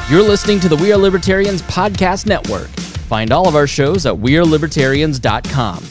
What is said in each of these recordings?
You're listening to the We Are Libertarians Podcast Network. Find all of our shows at wearelibertarians.com.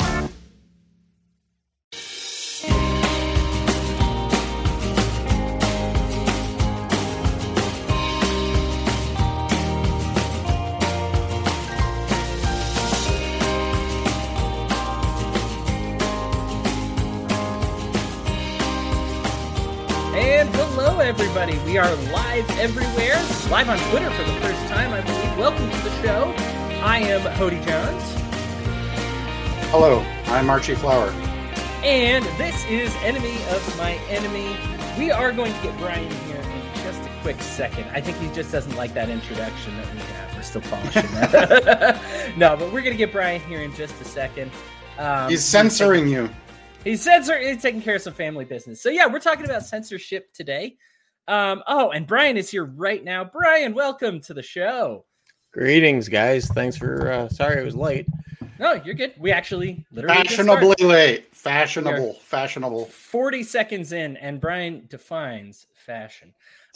And hello, everybody. We are live everywhere, live on Twitter for the first time, I believe. Welcome to the show. I am Hody Jones. Hello, I'm Archie Flower. And this is Enemy of My Enemy. We are going to get Brian here in just a quick second. I think he just doesn't like that introduction that we have. We're still polishing that. No, but we're going to get Brian here in just a second. He's censoring you. He's taking care of some family business. So yeah, we're talking about censorship today. And Brian is here right now. Brian, welcome to the show. Greetings, guys. Thanks for, sorry I was late. No, you're good. We actually literally Fashionably late. Fashionable. 40 seconds in, and Brian defines fashion.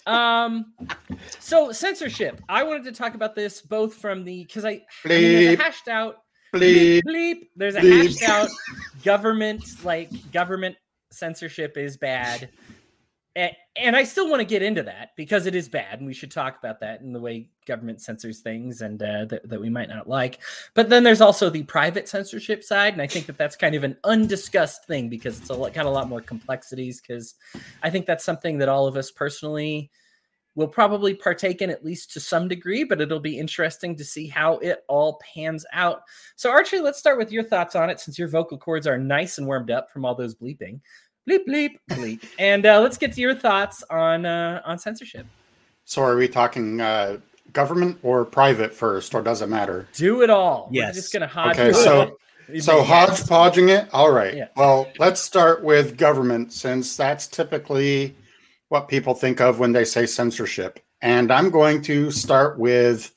So censorship. I wanted to talk about this both from there's a hashed out bleep. There's a hashed out government censorship is bad. And I still want to get into that because it is bad, and we should talk about that in the way government censors things and that we might not like. But then there's also the private censorship side, and I think that that's kind of an undiscussed thing because it's got a lot more complexities, because I think that's something that all of us personally will probably partake in, at least to some degree, but it'll be interesting to see how it all pans out. So Archie, let's start with your thoughts on it, since your vocal cords are nice and warmed up from all those bleeping. Bleep, bleep, bleep. And let's get to your thoughts on censorship. So are we talking government or private first, or does it matter? Do it all. Yes. We're just going to hodgepodge. Okay, so hodgepodging it? All right. Yeah. Well, let's start with government, since that's typically what people think of when they say censorship. And I'm going to start with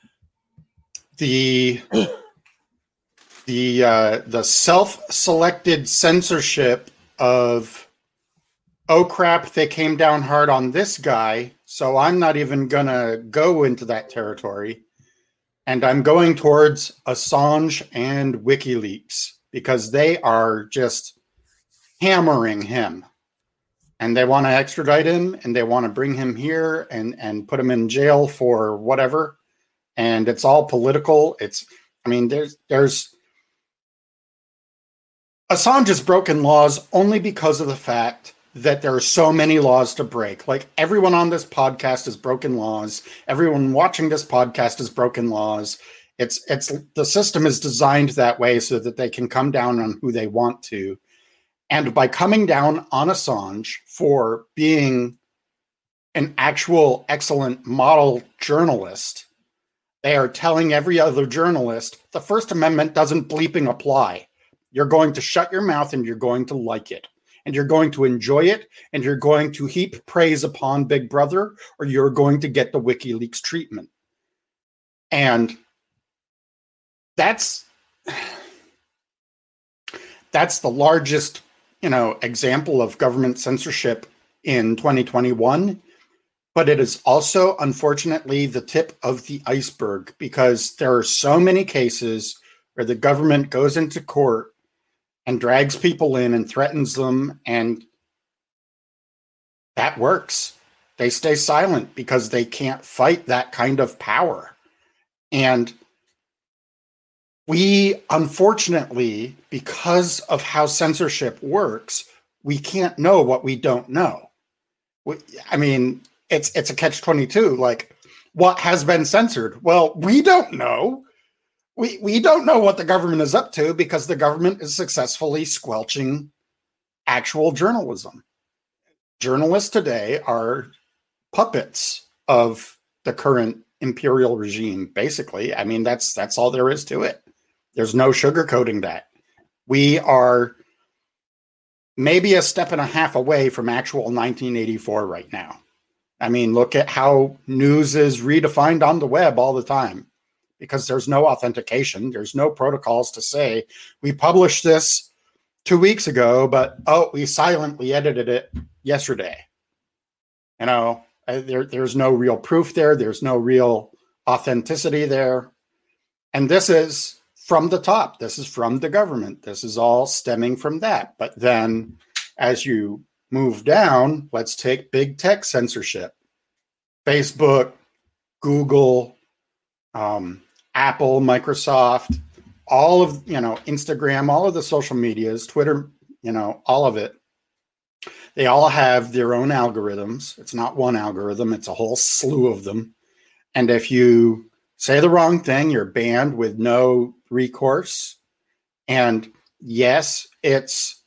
the self-selected censorship of, oh crap, they came down hard on this guy, so I'm not even gonna go into that territory. And I'm going towards Assange and WikiLeaks, because they are just hammering him. And they want to extradite him, and they want to bring him here and put him in jail for whatever. And it's all political. There's Assange has broken laws only because of the fact that there are so many laws to break. Like, everyone on this podcast has broken laws. Everyone watching this podcast has broken laws. It's the system is designed that way so that they can come down on who they want to. And by coming down on Assange for being an actual excellent model journalist, they are telling every other journalist the First Amendment doesn't bleeping apply. You're going to shut your mouth, and you're going to like it, and you're going to enjoy it, and you're going to heap praise upon Big Brother, or you're going to get the WikiLeaks treatment. And that's the largest, example of government censorship in 2021. But it is also, unfortunately, the tip of the iceberg, because there are so many cases where the government goes into court and drags people in and threatens them, and that works. They stay silent because they can't fight that kind of power. And we, unfortunately, because of how censorship works, we can't know what we don't know. It's a catch-22. Like, what has been censored? Well, we don't know. We don't know what the government is up to, because the government is successfully squelching actual journalism. Journalists today are puppets of the current imperial regime, basically. That's all there is to it. There's no sugarcoating that. We are maybe a step and a half away from actual 1984 right now. Look at how news is redefined on the web all the time, because there's no authentication. There's no protocols to say, we published this 2 weeks ago, but, we silently edited it yesterday. There's no real proof there. There's no real authenticity there. And this is from the top. This is from the government. This is all stemming from that. But then as you move down, let's take big tech censorship. Facebook, Google, Apple, Microsoft, all of, Instagram, all of the social medias, Twitter, all of it. They all have their own algorithms. It's not one algorithm. It's a whole slew of them. And if you say the wrong thing, you're banned with no recourse. And yes, it's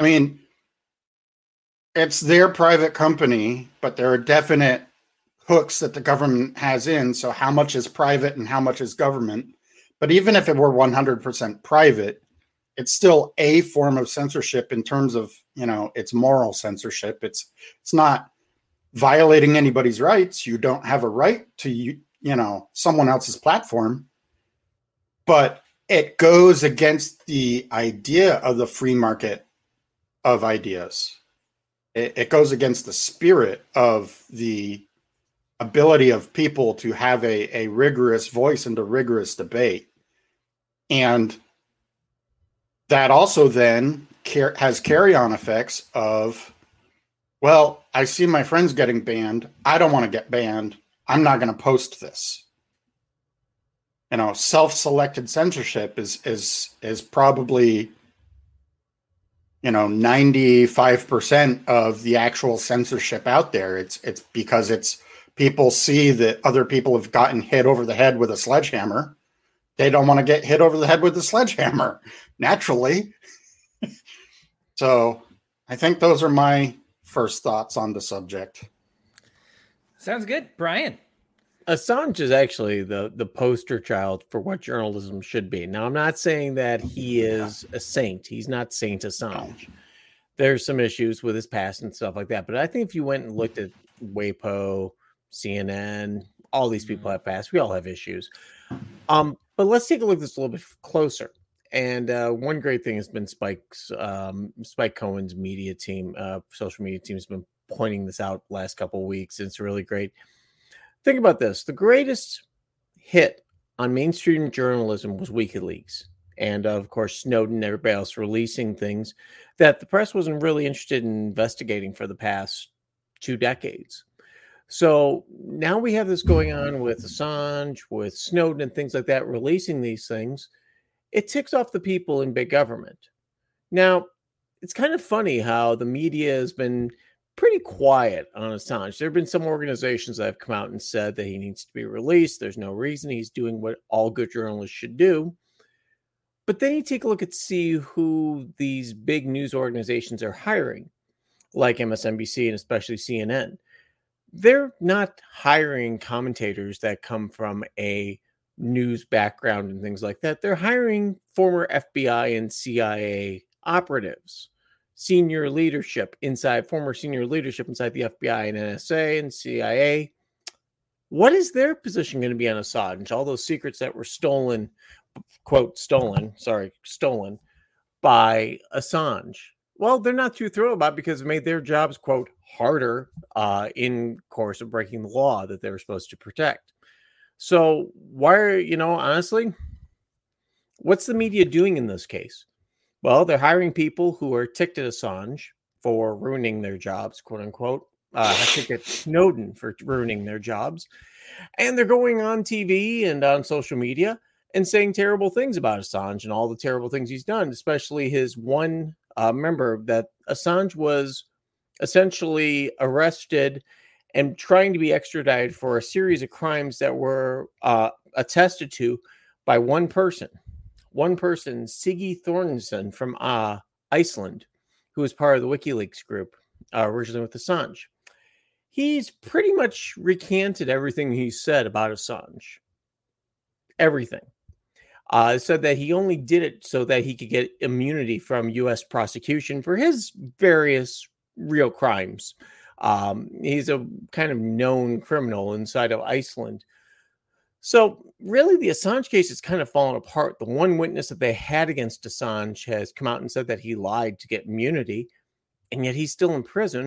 their private company, but there are definite hooks that the government has in. So how much is private and how much is government? But even if it were 100% private, it's still a form of censorship in terms of, it's moral censorship. It's not violating anybody's rights. You don't have a right to, someone else's platform, but it goes against the idea of the free market of ideas. It goes against the spirit of the ability of people to have a rigorous voice and a rigorous debate. And that also then has carry-on effects of, well, I see my friends getting banned. I don't want to get banned. I'm not going to post this. Self-selected censorship is probably, 95% of the actual censorship out there. It's because people see that other people have gotten hit over the head with a sledgehammer. They don't want to get hit over the head with a sledgehammer, naturally. So I think those are my first thoughts on the subject. Sounds good. Brian. Assange is actually the poster child for what journalism should be. Now, I'm not saying that he is a saint. He's not Saint Assange. There's some issues with his past and stuff like that. But I think if you went and looked at WAPO, CNN, all these people have passed. We all have issues. But let's take a look at this a little bit closer. And one great thing has been Spike Cohen's media team, social media team has been pointing this out last couple of weeks. It's really great. Think about this. The greatest hit on mainstream journalism was WikiLeaks. And of course, Snowden and everybody else releasing things that the press wasn't really interested in investigating for the past 2 decades. So now we have this going on with Assange, with Snowden and things like that, releasing these things. It ticks off the people in big government. Now, it's kind of funny how the media has been pretty quiet on Assange. There have been some organizations that have come out and said that he needs to be released. There's no reason. He's doing what all good journalists should do. But then you take a look at see who these big news organizations are hiring, like MSNBC and especially CNN. They're not hiring commentators that come from a news background and things like that. They're hiring former FBI and CIA operatives, former senior leadership inside the FBI and NSA and CIA. What is their position going to be on Assange? All those secrets that were stolen by Assange. Well, they're not too thrilled about it because it made their jobs, quote, harder in course of breaking the law that they were supposed to protect. So honestly, what's the media doing in this case? Well, they're hiring people who are ticked at Assange for ruining their jobs, quote unquote. Ticked at Snowden for ruining their jobs. And they're going on TV and on social media and saying terrible things about Assange and all the terrible things he's done, especially his one member that Assange was essentially arrested and trying to be extradited for a series of crimes that were attested to by one person, Siggy Thornson from Iceland, who was part of the WikiLeaks group originally with Assange. He's pretty much recanted everything he said about Assange. Everything. Said that he only did it so that he could get immunity from U.S. prosecution for his various real crimes. He's a kind of known criminal inside of Iceland. So really the Assange case has kind of fallen apart. The one witness that they had against Assange has come out and said that he lied to get immunity, and yet he's still in prison.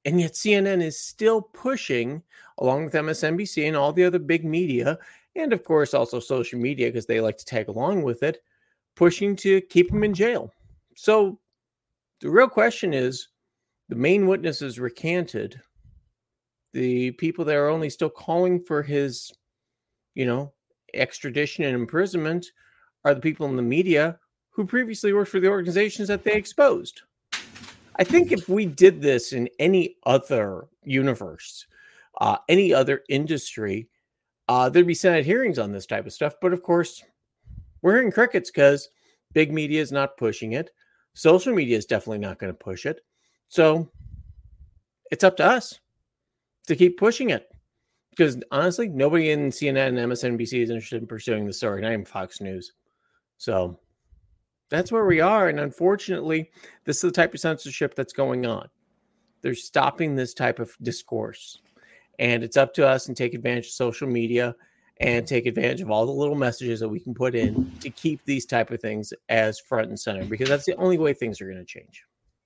And yet CNN is still pushing, along with MSNBC and all the other big media, and of course also social media, because they like to tag along with it, pushing to keep him in jail. So the real question is, the main witnesses recanted. The people that are only still calling for his, extradition and imprisonment are the people in the media who previously worked for the organizations that they exposed. I think if we did this in any other universe, any other industry, there'd be Senate hearings on this type of stuff. But of course, we're hearing crickets because big media is not pushing it. Social media is definitely not going to push it. So it's up to us to keep pushing it. Because honestly, nobody in CNN and MSNBC is interested in pursuing the story, not even Fox News. So that's where we are. And unfortunately, this is the type of censorship that's going on. They're stopping this type of discourse. And it's up to us to take advantage of social media and take advantage of all the little messages that we can put in to keep these type of things as front and center, because that's the only way things are going to change.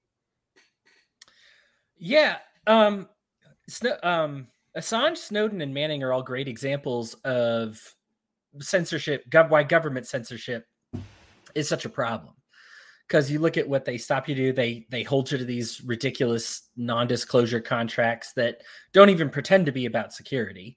Yeah. Assange, Snowden, and Manning are all great examples of censorship, why government censorship is such a problem. Because you look at what they stop you to do, they hold you to these ridiculous non-disclosure contracts that don't even pretend to be about security.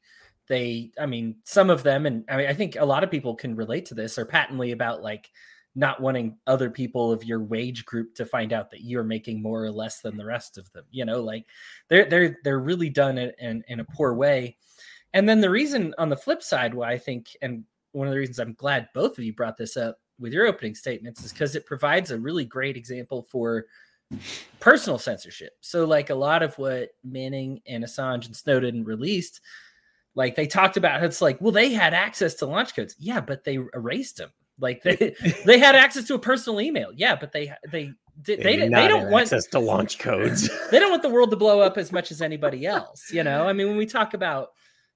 Some of them, and I think a lot of people can relate to this, are patently about like not wanting other people of your wage group to find out that you're making more or less than the rest of them. Like they're really done it in a poor way. And then the reason on the flip side why I think, and one of the reasons I'm glad both of you brought this up with your opening statements, is because it provides a really great example for personal censorship. So like a lot of what Manning and Assange and Snowden released, like they talked about, it's like, well, they had access to launch codes. Yeah, but they erased them. Like they had access to a personal email. Yeah, but they don't want access to launch codes. They don't want the world to blow up as much as anybody else. When we talk about,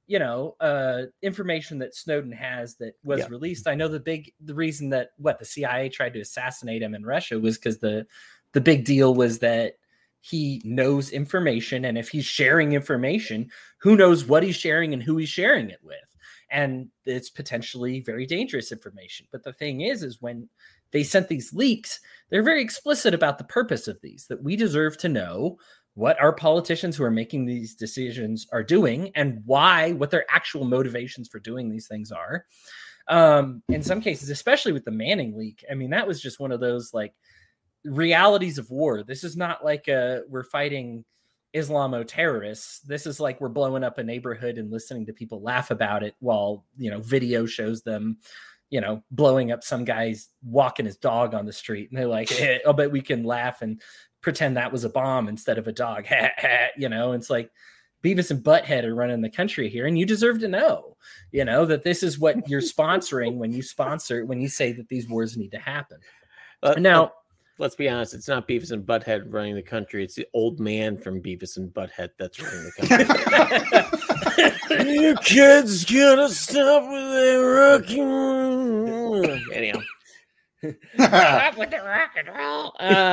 information that Snowden has that was released, I know the reason that the CIA tried to assassinate him in Russia was because the big deal was that he knows information, and if he's sharing information, who knows what he's sharing and who he's sharing it with. And it's potentially very dangerous information. But the thing is when they sent these leaks, they're very explicit about the purpose of these, that we deserve to know what our politicians who are making these decisions are doing and what their actual motivations for doing these things are. In some cases, especially with the Manning leak, that was just one of those like realities of war. This is not like we're fighting Islamo terrorists. This is like we're blowing up a neighborhood and listening to people laugh about it while, video shows them, blowing up some guy's walking his dog on the street. And they're like, hey, I'll bet we can laugh and pretend that was a bomb instead of a dog. It's like Beavis and Butthead are running the country here. And you deserve to know, that this is what you're sponsoring when you say that these wars need to happen. Now, let's be honest, it's not Beavis and Butthead running the country. It's the old man from Beavis and Butthead that's running the country. You kids gotta stop with that rock and roll. Anyhow. Stop with the rock and roll.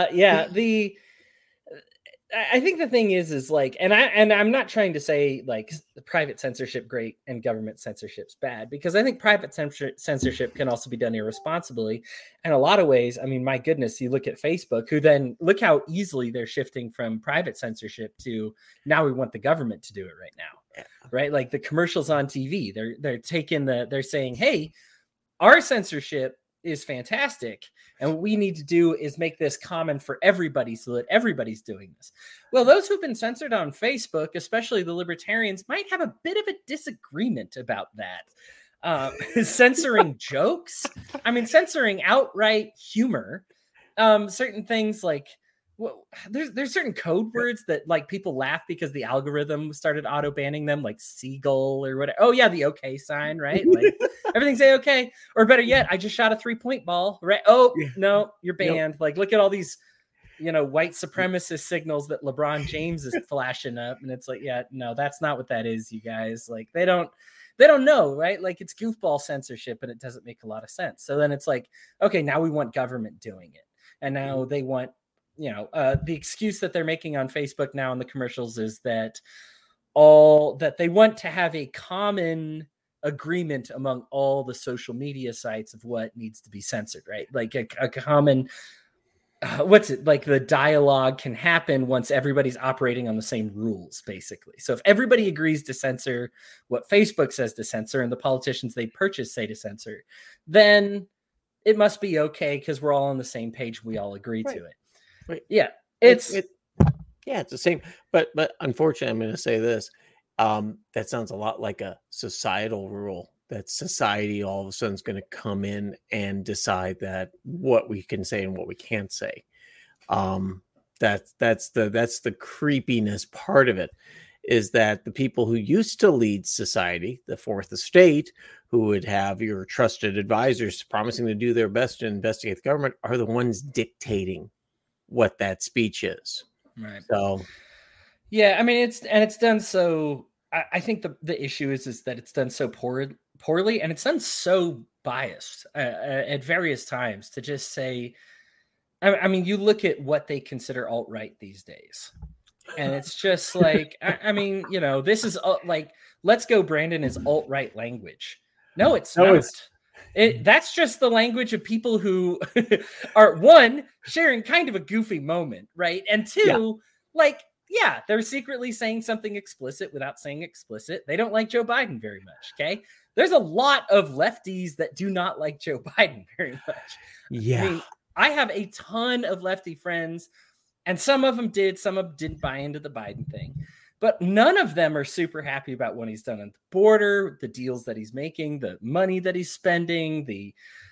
I think the thing is like, and I'm not trying to say like private censorship great and government censorship's bad, because I think private censorship can also be done irresponsibly. In a lot of ways, my goodness, you look at Facebook, who then look how easily they're shifting from private censorship to now we want the government to do it right now, right? Like the commercials on TV, they're saying, hey, our censorship is fantastic, and what we need to do is make this common for everybody so that everybody's doing this. Well, those who've been censored on Facebook, especially the libertarians, might have a bit of a disagreement about that. Censoring jokes, censoring outright humor, certain things like there's certain code words that like people laugh because the algorithm started auto banning them, like seagull or whatever. Oh yeah, the okay sign, right? Like everything's okay. Or better yet, I just shot a 3-point ball, right? Oh no, you're banned. Yep. Like look at all these, white supremacist signals that LeBron James is flashing up, and it's like, yeah, no, that's not what that is, you guys. Like they don't know, right? Like it's goofball censorship, and it doesn't make a lot of sense. So then it's like, okay, now we want government doing it, and now they want the excuse that they're making on Facebook now in the commercials is that they want to have a common agreement among all the social media sites of what needs to be censored, right? Like a common, like the dialogue can happen once everybody's operating on the same rules, basically. So if everybody agrees to censor what Facebook says to censor and the politicians they purchase say to censor, then it must be okay because we're all on the same page. We all agree to it. Right. Yeah. It's the same. But unfortunately, I'm going to say this. That sounds a lot like a societal rule that society all of a sudden is going to come in and decide that what we can say and what we can't say. That's the creepiness part of it, is that the people who used to lead society, the fourth estate, who would have your trusted advisors promising to do their best to investigate the government, are the ones dictating what that speech is. Right. So, yeah, I mean, it's done so. I think the issue is that it's done so poorly, and it's done so biased at various times to just say. I mean, you look at what they consider alt-right these days, and it's just like, I mean, this is like, "Let's Go Brandon" is alt-right language. No, it's not. That's just the language of people who are, one, sharing kind of a goofy moment, right? And two, they're secretly saying something explicit without saying explicit. They don't like Joe Biden very much, okay? There's a lot of lefties that do not like Joe Biden very much. Yeah. I mean, I have a ton of lefty friends, and some of them did, some of them didn't buy into the Biden thing. But none of them are super happy about what he's done on the border, the deals that he's making, the money that he's spending, the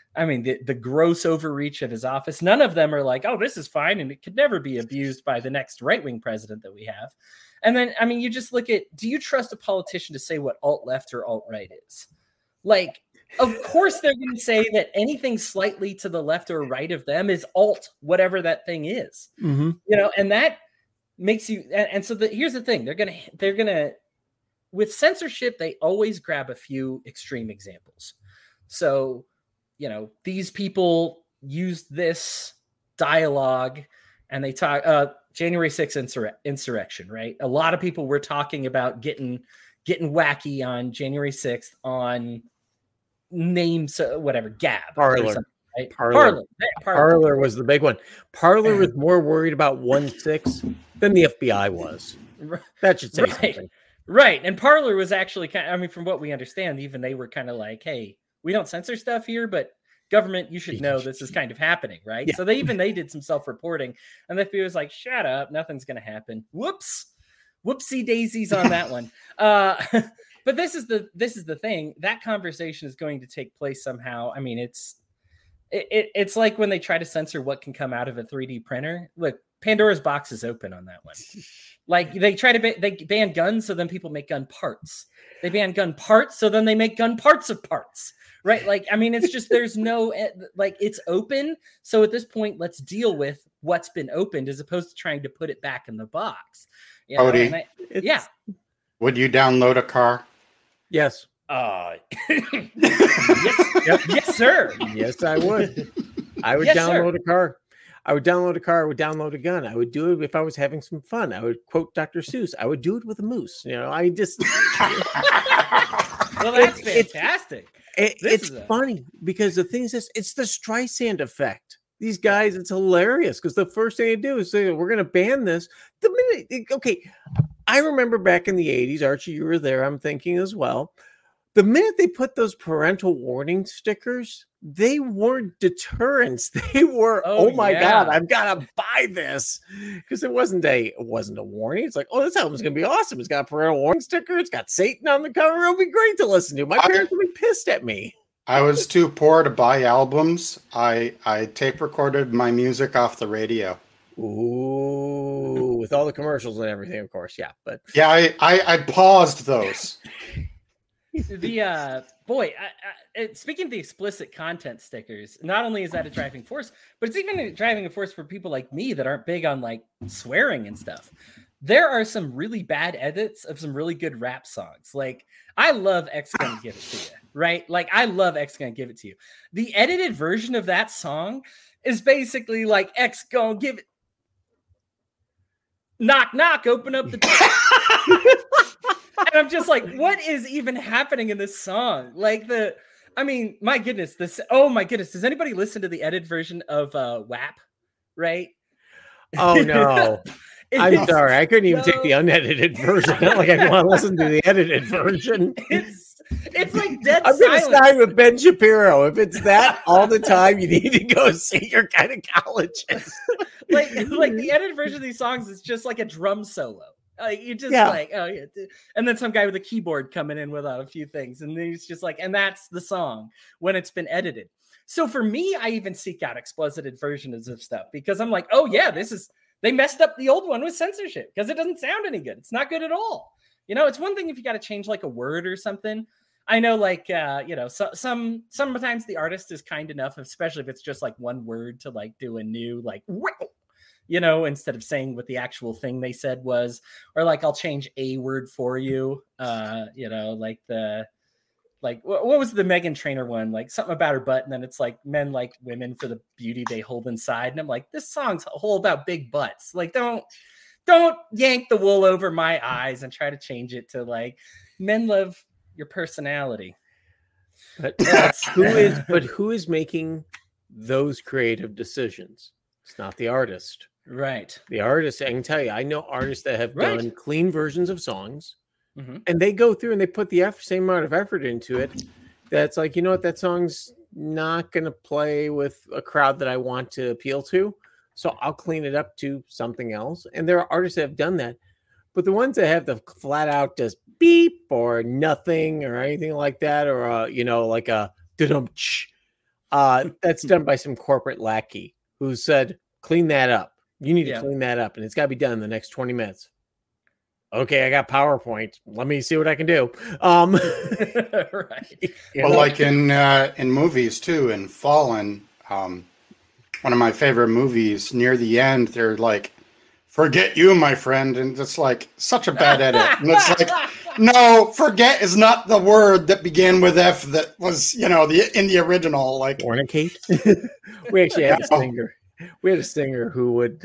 gross overreach of his office. None of them are like, oh, this is fine, and it could never be abused by the next right-wing president that we have. And then, I mean, you just look at, do you trust a politician to say what alt-left or alt-right is? Like, of course they're going to say that anything slightly to the left or right of them is alt, whatever that thing is. Mm-hmm. And that makes you, and so here's the thing, they're gonna with censorship, they always grab a few extreme examples. So these people used this dialogue and they talk January 6th insurrection, right? A lot of people were talking about getting wacky on January 6th on names, whatever, Gab, Parler. Right? Parler was the big one. Parler was more worried about 1-6 than the FBI was. That should say something. Right. And Parler was actually from what we understand, even they were kind of like, hey, we don't censor stuff here, but government, you should know this is kind of happening, right? Yeah. So they did some self-reporting, and the FBI was like, shut up, nothing's going to happen. Whoopsie daisies on that one. But this is the thing. That conversation is going to take place somehow. I mean, it's like when they try to censor what can come out of a 3D printer. Look, Pandora's box is open on that one. Like they try to they ban guns, so then people make gun parts. They ban gun parts, so then they make gun parts of parts. Right? Like, I mean, it's just there's no it's open. So at this point, let's deal with what's been opened as opposed to trying to put it back in the box. Cody, would you download a car? Yes. Yes, sir. Yes, I would. I would download a car. I would download a car. I would download a gun. I would do it if I was having some fun. I would quote Dr. Seuss. I would do it with a moose. I just. Well, that's fantastic. It's funny because the thing is this: it's the Streisand effect. These guys, it's hilarious because the first thing they do is say, we're going to ban this. The minute, okay, I remember back in the 80s, Archie, you were there, I'm thinking as well. The minute they put those parental warning stickers, they weren't deterrents. They were, oh my God, I've got to buy this. Because it wasn't a warning. It's like, oh, this album's going to be awesome. It's got a parental warning sticker. It's got Satan on the cover. It'll be great to listen to. My parents will be pissed at me. I was too poor to buy albums. I tape recorded my music off the radio. Ooh, with all the commercials and everything, of course. Yeah, but yeah, I paused those. Speaking of the explicit content stickers, not only is that a driving force, but it's even a driving force for people like me that aren't big on like swearing and stuff. There are some really bad edits of some really good rap songs. Like, I love X Gonna Give It To You, right? Like, I love X Gonna Give It To You. The edited version of that song is basically like X Gonna Give It knock, knock, open up the and I'm just like, what is even happening in this song? Like my goodness, oh my goodness. Does anybody listen to the edited version of WAP? Right? Oh no. I'm sorry. I couldn't even take the unedited version. Not like I want to listen to the edited version. It's like dead I'm silence. going to side with Ben Shapiro. If it's that all the time, you need to go see your gynecologist. like the edited version of these songs is just like a drum solo. Like you just like, oh yeah, and then some guy with a keyboard coming in without a few things, and then he's just like, and that's the song when it's been edited. So for me, I even seek out explicit versions of stuff because I'm like, oh yeah, they messed up the old one with censorship because it doesn't sound any good. It's not good at all. You know, it's one thing if you got to change like a word or something. I know, like, sometimes the artist is kind enough, especially if it's just like one word, to like do a new, like, instead of saying what the actual thing they said was, or like, I'll change a word for you. What was the Meghan Trainor one? Like something about her butt, and then it's like men like women for the beauty they hold inside. And I'm like, this song's whole about big butts. Like, don't yank the wool over my eyes and try to change it to like men love your personality. But who is making those creative decisions? It's not the artist. Right. The artist, I can tell you, I know artists that have done clean versions of songs. Mm-hmm. And they go through and they put the same amount of effort into it. That's like, you know what, that song's not going to play with a crowd that I want to appeal to. So I'll clean it up to something else. And there are artists that have done that. But the ones that have the flat out just beep or nothing or anything like that, or, like a da-dum-ch, that's done by some corporate lackey who said, clean that up. You need to clean that up. And it's got to be done in the next 20 minutes. Okay, I got PowerPoint. Let me see what I can do. Right. Well, like in movies too, in Fallen, one of my favorite movies, near the end, they're like, "Forget you, my friend," and it's like such a bad edit. And it's like, no, forget is not the word that began with F that was, in the original. Like fornicate. We actually had a singer. We had a singer who would.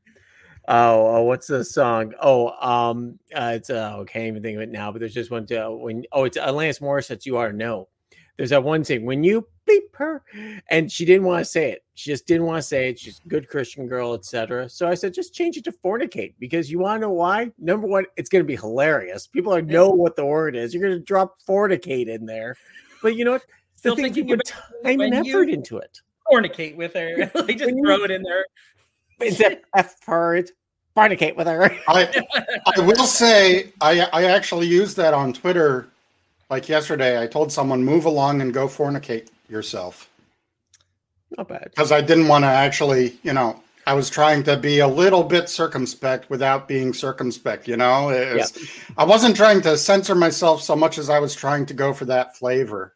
What's the song? It's I can't even think of it now. But there's just one. It's Alanis Morissette's "You Ought to Know." There's that one thing when you bleep her, and she didn't want to say it. She just didn't want to say it. She's a good Christian girl, etc. So I said, just change it to fornicate, because you want to know why? Number one, it's going to be hilarious. People are know what the word is. You're going to drop fornicate in there, but you know what? Still thinking about time and effort into it. Fornicate with her, like just throw it in there. It's an effort. Fornicate with her. I will say, I actually used that on Twitter. Like yesterday, I told someone, move along and go fornicate yourself. Not bad. Because I didn't want to actually, I was trying to be a little bit circumspect without being circumspect, I wasn't trying to censor myself so much as I was trying to go for that flavor.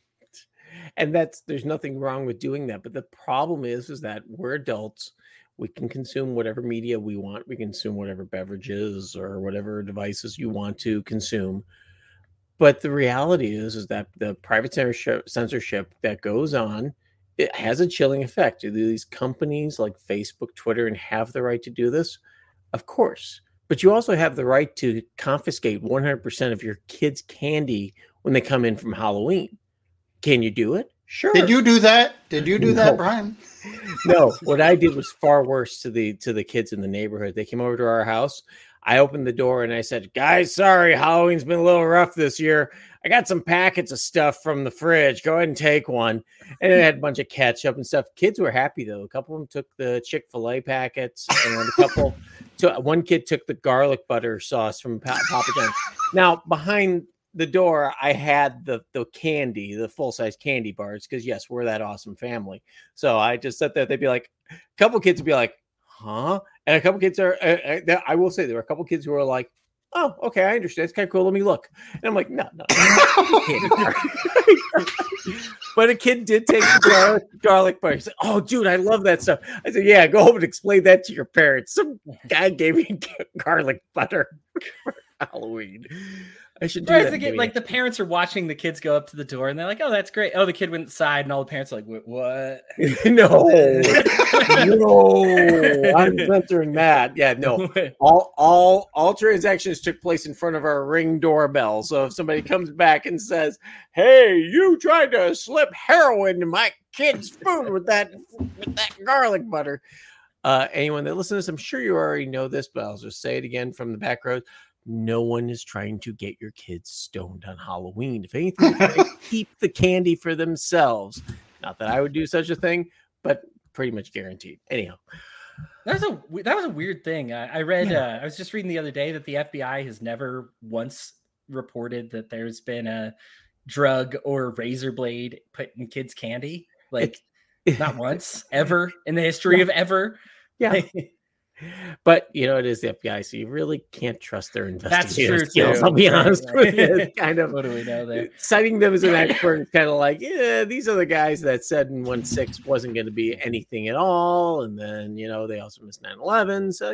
And there's nothing wrong with doing that. But the problem is that we're adults. We can consume whatever media we want. We consume whatever beverages or whatever devices you want to consume. But the reality is that the private censorship that goes on, it has a chilling effect. Do these companies like Facebook, Twitter, and have the right to do this? Of course. But you also have the right to confiscate 100% of your kids' candy when they come in from Halloween. Can you do it? Sure. Did you do that? That, Brian? No. What I did was far worse to the kids in the neighborhood. They came over to our house. I opened the door and I said, "Guys, sorry, Halloween's been a little rough this year. I got some packets of stuff from the fridge. Go ahead and take one." And it had a bunch of ketchup and stuff. Kids were happy, though. A couple of them took the Chick-fil-A packets, and one kid took the garlic butter sauce from Papa John's. Now, behind the door, I had the candy, the full-size candy bars, because, yes, we're that awesome family. So I just sat there. They'd be like, a couple kids would be like, huh? And a couple kids I will say there were a couple kids who were like, "Oh, okay, I understand. It's kind of cool. Let me look." And I'm like, no. But a kid did take the garlic butter. He said, "Oh, dude, I love that stuff." I said, "Yeah, go home and explain that to your parents. Some guy gave me garlic butter for Halloween." I should do Right, that. like the parents are watching the kids go up to the door, and they're like, "Oh, that's great." Oh, the kid went inside, and all the parents are like, "What?" No, I'm censoring that. Yeah, no. All transactions took place in front of our Ring doorbell. So if somebody comes back and says, "Hey, you tried to slip heroin in my kid's food with that garlic butter," anyone that listens to this, I'm sure you already know this, but I'll just say it again from the back rows. No one is trying to get your kids stoned on Halloween. If anything, they keep the candy for themselves. Not that I would do such a thing, but pretty much guaranteed. Anyhow, that was a weird thing. I read. I was just reading the other day that the FBI has never once reported that there's been a drug or razor blade put in kids' candy. Like not once ever in the history of ever. Yeah. But it is the FBI, so you really can't trust their investigative skills. I'll be honest with you. It's kind of, what do we know there? Citing them as an expert is kind of like, yeah, these are the guys that said in 1/6 wasn't going to be anything at all, and then they also missed 9/11. So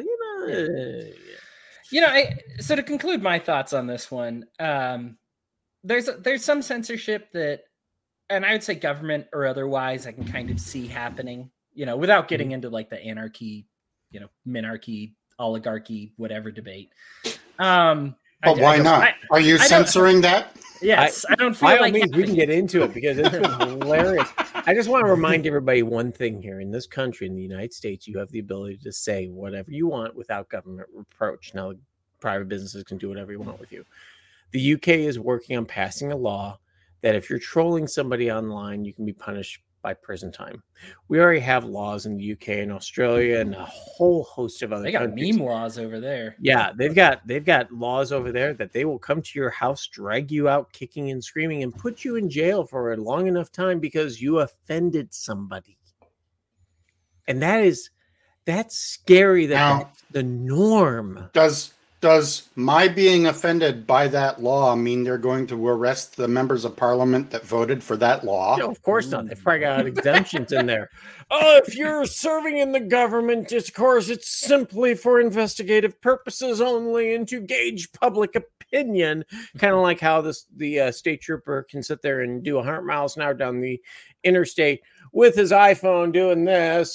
So to conclude my thoughts on this one, there's some censorship that, and I would say government or otherwise, I can kind of see happening. Without getting into like the anarchy, minarchy, oligarchy, whatever debate. But why not? Are you censoring that? Yes, I don't feel by like all means, we can get into it because it's been hilarious. I just want to remind everybody one thing here. In this country, in the United States, you have the ability to say whatever you want without government reproach. Now, private businesses can do whatever you want with you. The UK is working on passing a law that if you're trolling somebody online, you can be punished by prison time. We already have laws in the UK and Australia and a whole host of other countries. They got meme laws over there. Yeah, they've got laws over there that they will come to your house, drag you out kicking and screaming, and put you in jail for a long enough time because you offended somebody. And that's scary that's the norm. Does my being offended by that law mean they're going to arrest the members of parliament that voted for that law? No, of course not. They've probably got exemptions in there. Oh, if you're serving in the government, of course, it's simply for investigative purposes only and to gauge public opinion. Kind of like how the state trooper can sit there and do 100 miles an hour down the interstate with his iPhone doing this.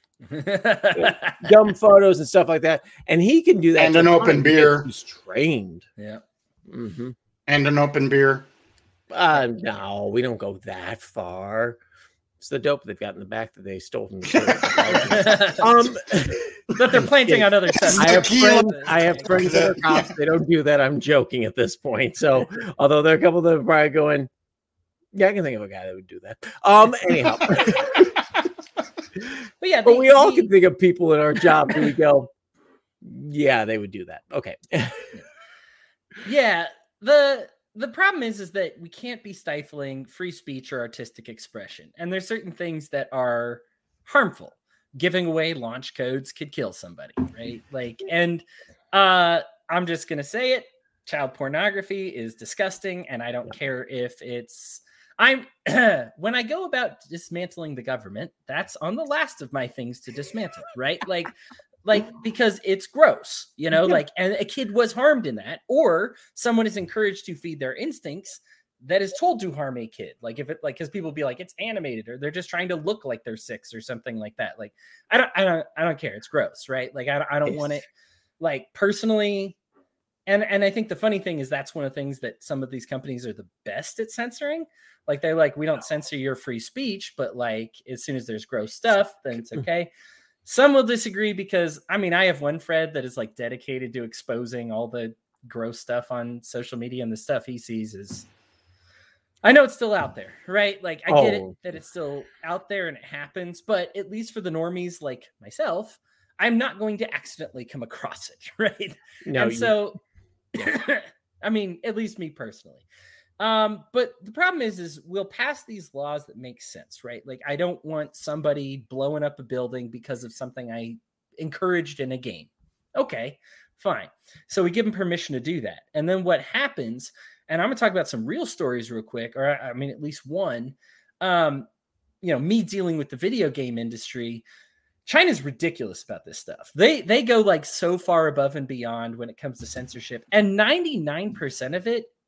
Dumb photos and stuff like that, and he can do that. And an open beer. He's trained. Yeah. Mm-hmm. And an open beer. No, we don't go that far. It's the dope they've got in the back that they stole from the that they're planting on other sets. I have friends that are cops. They don't do that. I'm joking at this point. So, although there are a couple that are probably going, yeah, I can think of a guy that would do that. Anyhow. But we all can think of people in our job who we go, yeah, they would do that. Okay. Yeah. The problem is that we can't be stifling free speech or artistic expression. And there's certain things that are harmful. Giving away launch codes could kill somebody, right? I'm just going to say it. Child pornography is disgusting. And I don't care if it's, when I go about dismantling the government, that's on the last of my things to dismantle, right? Like because it's gross, and a kid was harmed in that, or someone is encouraged to feed their instincts that is told to harm a kid. Because people be like, it's animated, or they're just trying to look like they're 6 or something like that. Like, I don't care. It's gross, right? Like, I don't want it, like, personally. And I think the funny thing is that's one of the things that some of these companies are the best at censoring. Like, they're like, we don't censor your free speech, but like, as soon as there's gross stuff, then it's okay. Some will disagree because, I have one friend that is like dedicated to exposing all the gross stuff on social media, and the stuff he sees is, I know it's still out there, right? Like, I get it that it's still out there and it happens, but at least for the normies like myself, I'm not going to accidentally come across it, right? No, and so, at least me personally. But the problem is we'll pass these laws that make sense, right? Like, I don't want somebody blowing up a building because of something I encouraged in a game. Okay, fine. So we give them permission to do that. And then what happens, and I'm going to talk about some real stories real quick, or at least one, me dealing with the video game industry. China's ridiculous about this stuff. They go like so far above and beyond when it comes to censorship, and 99% of it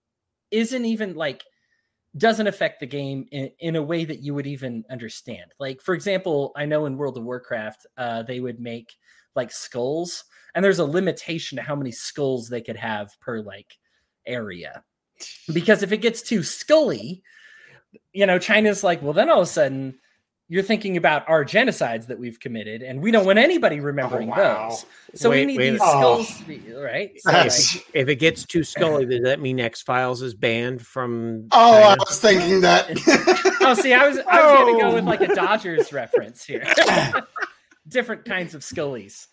isn't even like, doesn't affect the game in a way that you would even understand. Like, for example, I know in World of Warcraft, they would make like skulls, and there's a limitation to how many skulls they could have per like area. Because if it gets too scully, you know, China's like, well, then all of a sudden you're thinking about our genocides that we've committed, and we don't want anybody remembering those. So we need these skulls to be, right? So if it gets too scully, does that mean X-Files is banned from China? I was thinking that. See, I was going to go with like a Dodgers reference here. Different kinds of scullies.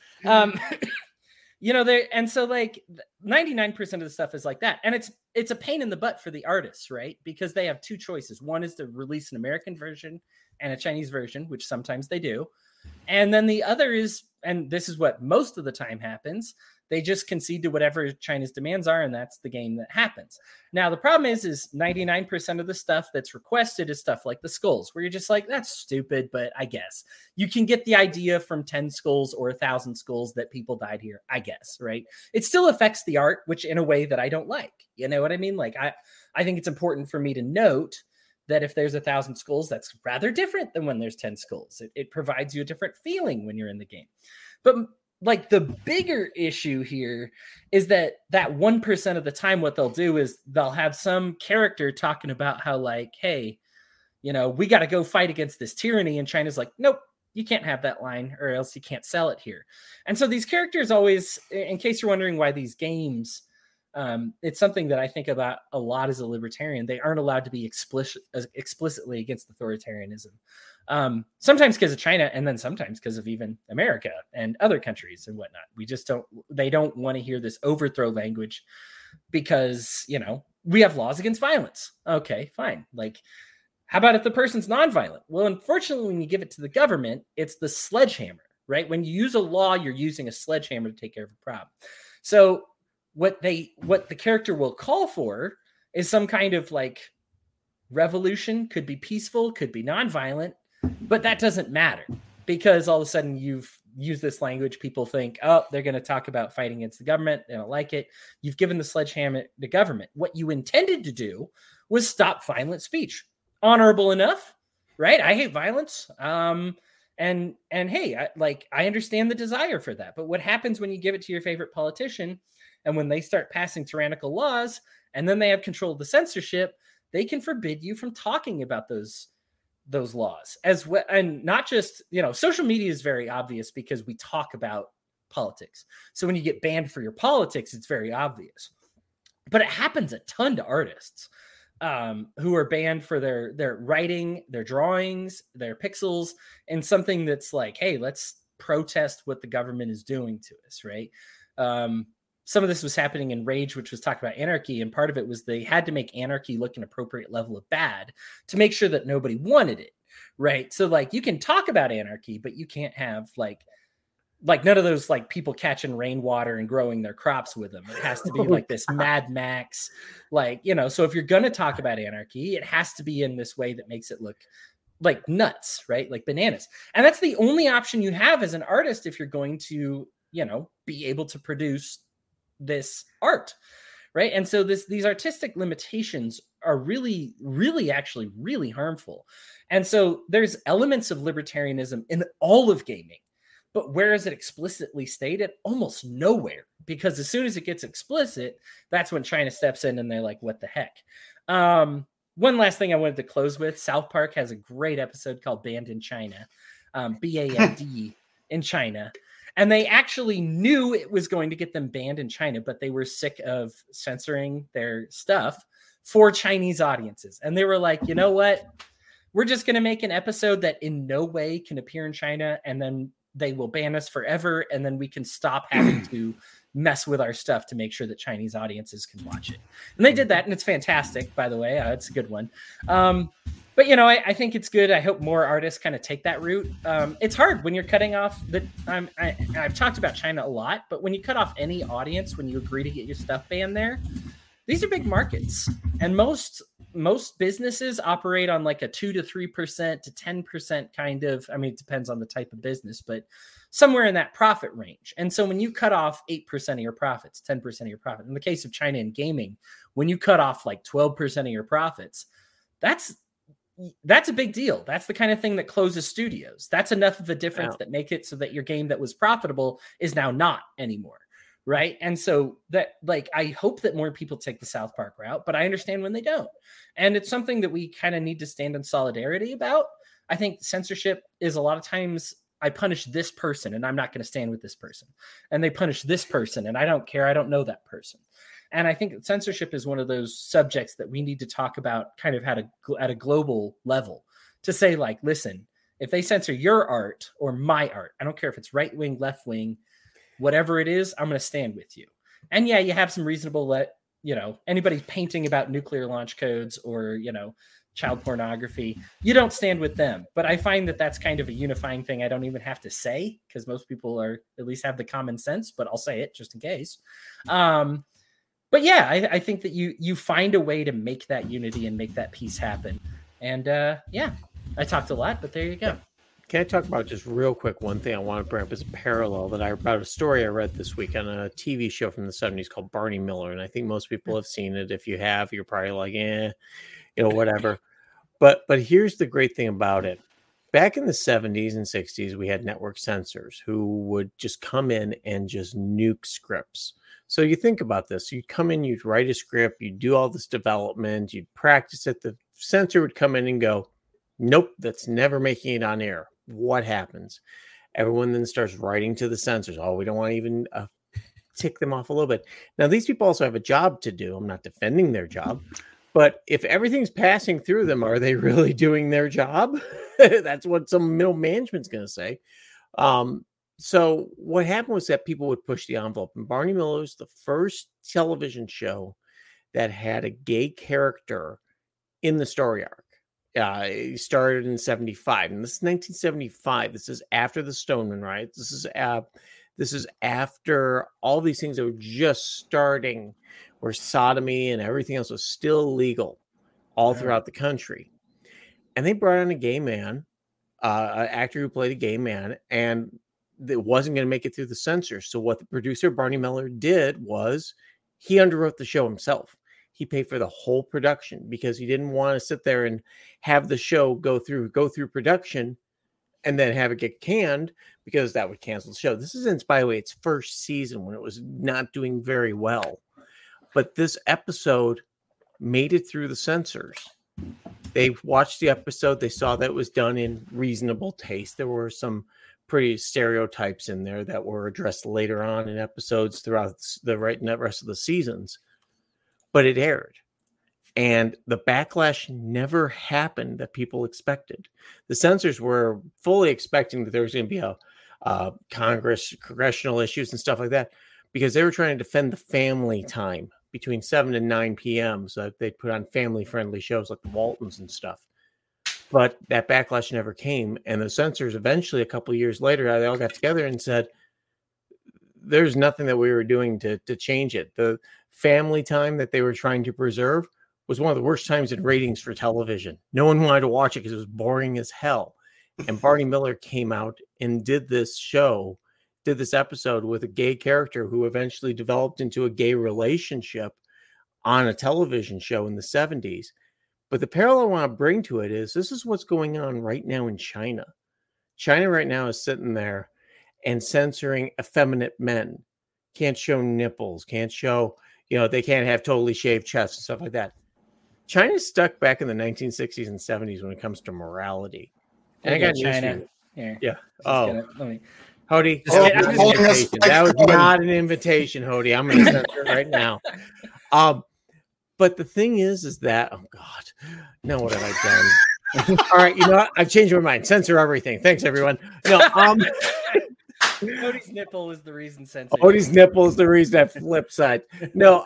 You know, and so like 99% of the stuff is like that. And it's a pain in the butt for the artists, right? Because they have two choices. One is to release an American version and a Chinese version, which sometimes they do. And then the other is, and this is what most of the time happens, they just concede to whatever China's demands are, and that's the game that happens. Now, the problem is 99% of the stuff that's requested is stuff like the skulls, where you're just like, that's stupid, but I guess. You can get the idea from 10 skulls or 1,000 skulls that people died here, I guess, right? It still affects the art, which in a way that I don't like. You know what I mean? Like, I think it's important for me to note that if there's 1,000 skulls, that's rather different than when there's 10 skulls. It provides you a different feeling when you're in the game. But like the bigger issue here is that 1% of the time, what they'll do is they'll have some character talking about how like, hey, you know, we got to go fight against this tyranny. And China's like, nope, you can't have that line or else you can't sell it here. And so these characters always, in case you're wondering why these games, it's something that I think about a lot as a libertarian. They aren't allowed to be explicitly against authoritarianism. Sometimes because of China, and then sometimes because of even America and other countries and whatnot. They don't want to hear this overthrow language because, you know, we have laws against violence. Okay, fine. Like, how about if the person's nonviolent? Well, unfortunately, when you give it to the government, it's the sledgehammer, right? When you use a law, you're using a sledgehammer to take care of a problem. So what the character will call for is some kind of like revolution, could be peaceful, could be nonviolent, but that doesn't matter because all of a sudden you've used this language. People think, oh, they're going to talk about fighting against the government. They don't like it. You've given the sledgehammer to the government. What you intended to do was stop violent speech. Honorable enough, right? I hate violence. And hey, I understand the desire for that. But what happens when you give it to your favorite politician and when they start passing tyrannical laws and then they have control of the censorship, they can forbid you from talking about those laws as well. And not just, you know, social media is very obvious because we talk about politics. So when you get banned for your politics, it's very obvious. But it happens a ton to artists who are banned for their writing, their drawings, their pixels, and something that's like, hey, let's protest what the government is doing to us, right? Some of this was happening in Rage, which was talking about anarchy, and part of it was they had to make anarchy look an appropriate level of bad to make sure that nobody wanted it, right? So, like, you can talk about anarchy, but you can't have, like none of those, like, people catching rainwater and growing their crops with them. It has to be like this Mad Max, like, you know, so if you're going to talk about anarchy, it has to be in this way that makes it look like nuts, right? Like bananas. And that's the only option you have as an artist if you're going to, you know, be able to produce this art, right? And so these artistic limitations are really, really, actually really harmful. And so there's elements of libertarianism in all of gaming, but where is it explicitly stated? Almost nowhere, because as soon as it gets explicit, that's when China steps in and they're like, what the heck? One last thing I wanted to close with, South Park has a great episode called Banned in China, BAND in China. And they actually knew it was going to get them banned in China, but they were sick of censoring their stuff for Chinese audiences. And they were like, you know what? We're just going to make an episode that in no way can appear in China, and then they will ban us forever, and then we can stop having to mess with our stuff to make sure that Chinese audiences can watch it. And they did that, and it's fantastic, by the way. It's a good one. But, you know, I think it's good. I hope more artists kind of take that route. It's hard when you're cutting off I've talked about China a lot, but when you cut off any audience, when you agree to get your stuff banned there, these are big markets. And most businesses operate on like a 2 to 3% to 10% kind of, I mean, it depends on the type of business, but somewhere in that profit range. And so when you cut off 8% of your profits, 10% of your profit, in the case of China and gaming, when you cut off like 12% of your profits, that's a big deal. That's the kind of thing that closes studios. That's enough of a difference that make it so that your game that was profitable is now not anymore. Right. And so that, like, I hope that more people take the South Park route, but I understand when they don't. And it's something that we kind of need to stand in solidarity about. I think censorship is a lot of times I punish this person and I'm not going to stand with this person. And they punish this person and I don't care. I don't know that person. And I think censorship is one of those subjects that we need to talk about kind of at a global level to say, like, listen, if they censor your art or my art, I don't care if it's right wing, left wing, whatever it is, I'm going to stand with you. And yeah, you have some reasonable, anybody painting about nuclear launch codes or, child pornography, you don't stand with them. But I find that that's kind of a unifying thing. I don't even have to say, because most people at least have the common sense, but I'll say it just in case. But yeah, I think that you find a way to make that unity and make that peace happen. And yeah, I talked a lot, but there you go. Yeah. Can I talk about just real quick one thing I want to bring up as a parallel about a story I read this week on a TV show from the 70s called Barney Miller. And I think most people have seen it. If you have, you're probably like, whatever. But here's the great thing about it. Back in the 70s and 60s, we had network censors who would just come in and just nuke scripts. So you think about this. You'd come in, you'd write a script, you'd do all this development, you'd practice it. The censor would come in and go, nope, that's never making it on air. What happens? Everyone then starts writing to the censors. Oh, we don't want to even tick them off a little bit. Now, these people also have a job to do. I'm not defending their job. But if everything's passing through them, are they really doing their job? That's what some middle management's going to say. So what happened was that people would push the envelope. And Barney Miller was the first television show that had a gay character in the story arc. He started in 75, and this is 1975. This is after the Stoneman riots. This is after all these things that were just starting, where sodomy and everything else was still legal all throughout the country. And they brought on a gay man, an actor who played a gay man, and it wasn't going to make it through the censors. So what the producer, Barney Miller, did was he underwrote the show himself. He paid for the whole production because he didn't want to sit there and have the show go through production and then have it get canned, because that would cancel the show. This is, by the way, its first season when it was not doing very well. But this episode made it through the censors. They watched the episode. They saw that it was done in reasonable taste. There were some pretty stereotypes in there that were addressed later on in episodes throughout the rest of the seasons. But it aired. And the backlash never happened that people expected. The censors were fully expecting that there was going to be a congressional issues and stuff like that, because they were trying to defend the family time between 7 and 9 p.m. so that they'd put on family-friendly shows like the Waltons and stuff. But that backlash never came. And the censors eventually, a couple of years later, they all got together and said, there's nothing that we were doing to change it. The family time that they were trying to preserve was one of the worst times in ratings for television. No one wanted to watch it because it was boring as hell. And Barney Miller came out and did this episode with a gay character who eventually developed into a gay relationship on a television show in the 70s. But the parallel I want to bring to it is this is what's going on right now in China. China right now is sitting there and censoring effeminate men. Can't show nipples, can't show, they can't have totally shaved chests and stuff like that. China's stuck back in the 1960s and 70s when it comes to morality. And I got China. Here. Yeah. Hody. That was not an invitation, Hody. I'm going to censor it right now. But the thing is that, oh God, now what have I done? All right, you know what? I've changed my mind. Censor everything. Thanks, everyone. No, Hody's nipple is the reason censor. Hody's nipple is the reason. That flip side. No,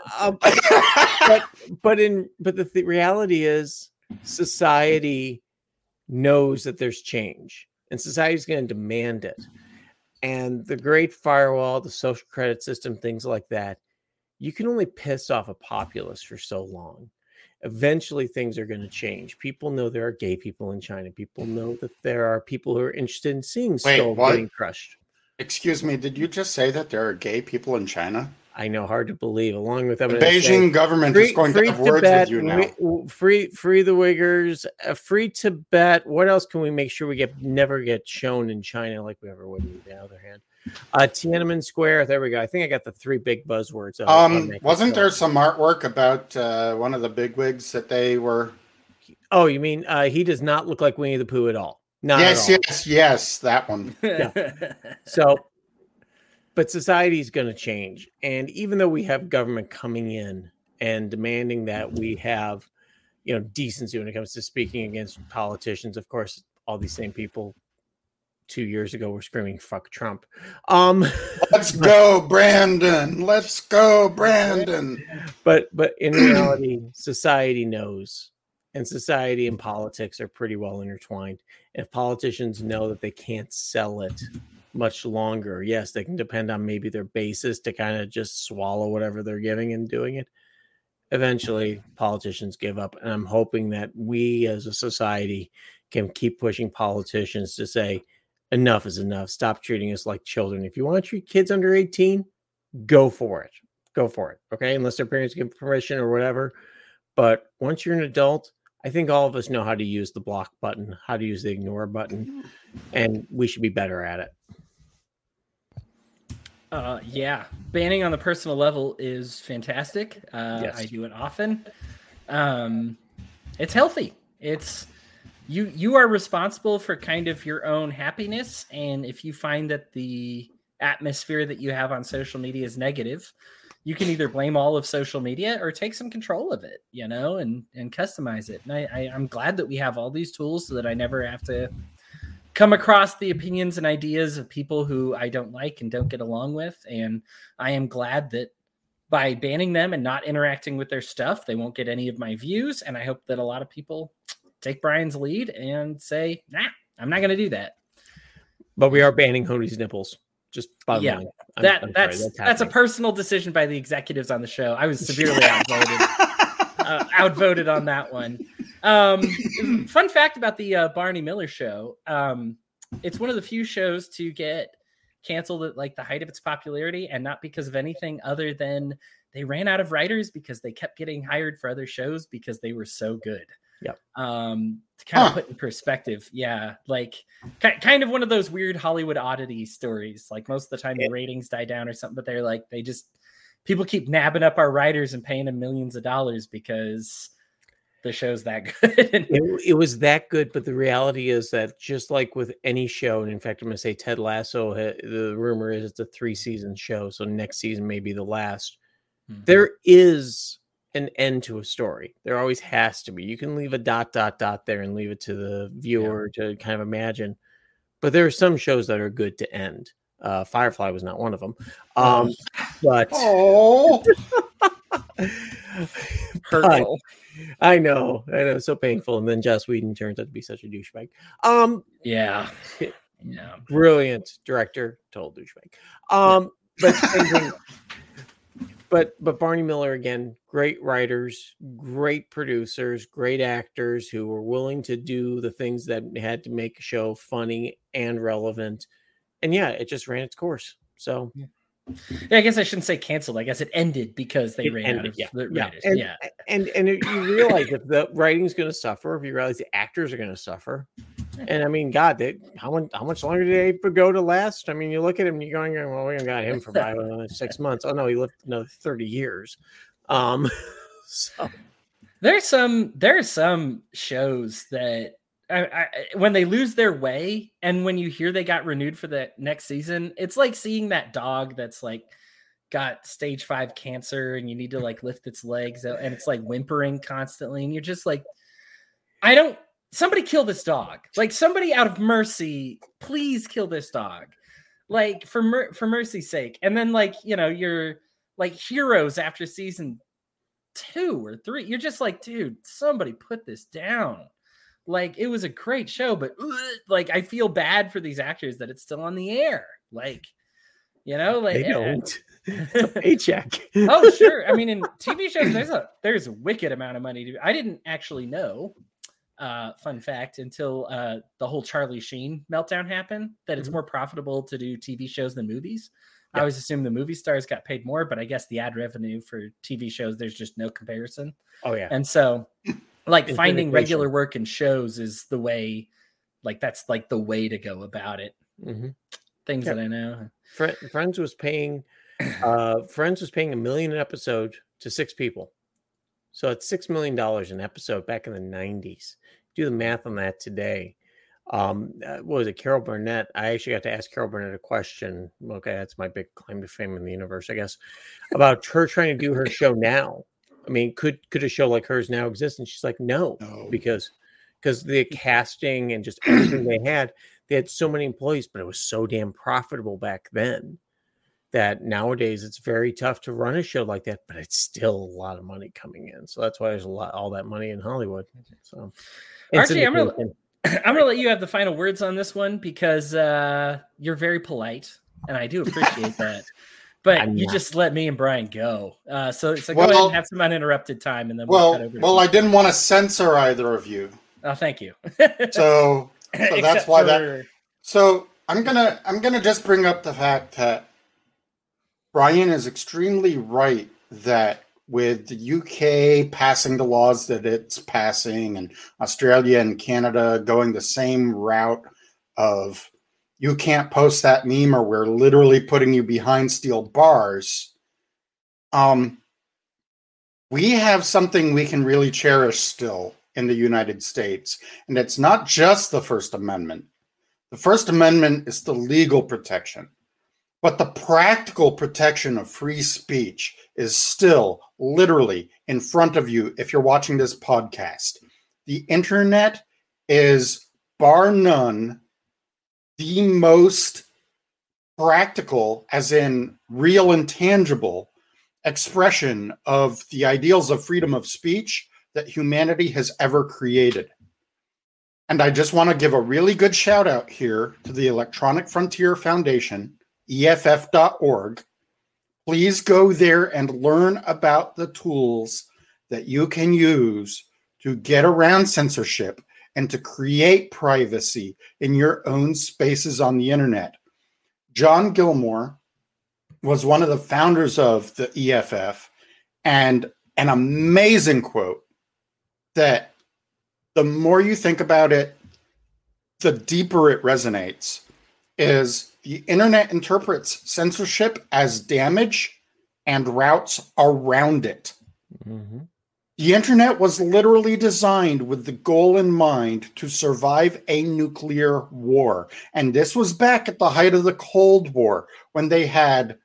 but the reality is, society knows that there's change, and society is going to demand it. And the Great Firewall, the social credit system, things like that, you can only piss off a populace for so long. Eventually, things are going to change. People know there are gay people in China. People know that there are people who are interested in seeing Skull getting crushed. Excuse me, did you just say that there are gay people in China? I know, hard to believe. Along with them, The Beijing government is going to have words with you now. Free the Uyghurs, free Tibet. What else can we make sure we never get shown in China like we ever would on the other hand? Tiananmen Square. There we go. I think I got the three big buzzwords. Wasn't there some artwork about one of the bigwigs that they were? Oh, you mean he does not look like Winnie the Pooh at all? Not yes, at all. yes, that one. Yeah. So, but society is going to change, and even though we have government coming in and demanding that we have, decency when it comes to speaking against politicians, of course, all these same people 2 years ago were screaming "fuck Trump." Let's go, Brandon. Let's go, Brandon. But in reality, society knows. And society and politics are pretty well intertwined. If politicians know that they can't sell it much longer, yes, they can depend on maybe their bases to kind of just swallow whatever they're giving and doing it. Eventually, politicians give up. And I'm hoping that we as a society can keep pushing politicians to say, enough is enough. Stop treating us like children. If you want to treat kids under 18, go for it. Go for it. Okay. Unless their parents give permission or whatever. But once you're an adult, I think all of us know how to use the block button, how to use the ignore button, and we should be better at it. Yeah. Banning on the personal level is fantastic. Yes. I do it often. It's healthy. It's you are responsible for kind of your own happiness. And if you find that the atmosphere that you have on social media is negative, you can either blame all of social media or take some control of it, and customize it. And I'm glad that we have all these tools so that I never have to come across the opinions and ideas of people who I don't like and don't get along with. And I am glad that by banning them and not interacting with their stuff, they won't get any of my views. And I hope that a lot of people take Brian's lead and say, nah, I'm not going to do that. But we are banning Honey's nipples. Just bottom line. That's a personal decision by the executives on the show. I was severely outvoted on that one. Fun fact about the Barney Miller show. It's one of the few shows to get canceled at like the height of its popularity, and not because of anything other than they ran out of writers because they kept getting hired for other shows because they were so good. Yep. To kind of put in perspective, yeah, like kind of one of those weird Hollywood oddity stories. Like most of the time the ratings die down or something, but people keep nabbing up our writers and paying them millions of dollars because the show's that good. It was that good, but the reality is that just like with any show, and in fact, I'm going to say Ted Lasso, the rumor is it's a 3-season show, so next season may be the last. Mm-hmm. There is an end to a story. There always has to be. You can leave a ... there and leave it to the viewer to kind of imagine. But there are some shows that are good to end. Firefly was not one of them. But hurtful. I know, so painful. And then Joss Whedon turns out to be such a douchebag. Yeah. Brilliant director, total douchebag. But Barney Miller, again, great writers, great producers, great actors who were willing to do the things that had to make a show funny and relevant. And yeah, it just ran its course. So I guess I shouldn't say canceled. I guess it ended because they ran out of the writers. And you realize if the writing's going to suffer, if you realize the actors are going to suffer. And I mean, God, how much longer did they go to last? I mean, you look at him and you're going, well, we got him for 6 months. Oh no, he lived another 30 years. So there are some shows that when they lose their way and when you hear they got renewed for the next season, it's like seeing that dog that's like got stage 5 cancer and you need to like lift its legs and it's like whimpering constantly and you're just like, somebody kill this dog. Like somebody out of mercy, please kill this dog. Like for mercy's sake. And then like, you're like heroes after season 2 or 3. You're just like, dude, somebody put this down. Like it was a great show, but like I feel bad for these actors that it's still on the air. Like, like they don't. It's a paycheck. Oh, sure. I mean, in TV shows, there's a wicked amount of money I didn't actually know. Fun fact, until the whole Charlie Sheen meltdown happened, that it's more profitable to do TV shows than movies. I always assume the movie stars got paid more, but I guess the ad revenue for TV shows, there's just no comparison. Oh yeah. And so like It's finding integration. regular work in shows is the way, like that's like the way to go about it. Mm-hmm. Things that I know. Friends was paying $1 million an episode to 6 people. So it's $6 million an episode back in the 90s. Do the math on that today. What was it? Carol Burnett. I actually got to ask Carol Burnett a question. Okay, that's my big claim to fame in the universe, I guess, about her trying to do her show now. I mean, could a show like hers now exist? And she's like, no. because the casting and just everything they had so many employees, but it was so damn profitable back then that nowadays it's very tough to run a show like that, but it's still a lot of money coming in. So that's why there's all that money in Hollywood. So Archie, I'm gonna let you have the final words on this one because you're very polite and I do appreciate that. But you just let me and Brian go. So go ahead and have some uninterrupted time, and then we'll cut over. I didn't want to censor either of you. Oh, thank you. So that's why So I'm gonna just bring up the fact that Brian is extremely right that with the UK passing the laws that it's passing, and Australia and Canada going the same route of you can't post that meme or we're literally putting you behind steel bars. We have something we can really cherish still in the United States. And it's not just the First Amendment. The First Amendment is the legal protection. But the practical protection of free speech is still literally in front of you if you're watching this podcast. The internet is, bar none, the most practical, as in real and tangible, expression of the ideals of freedom of speech that humanity has ever created. And I just want to give a really good shout out here to the Electronic Frontier Foundation, EFF.org. Please go there and learn about the tools that you can use to get around censorship and to create privacy in your own spaces on the internet. John Gilmore was one of the founders of the EFF, and an amazing quote that the more you think about it, the deeper it resonates, is the internet interprets censorship as damage and routes around it. Mm-hmm. The internet was literally designed with the goal in mind to survive a nuclear war. And this was back at the height of the Cold War when they had,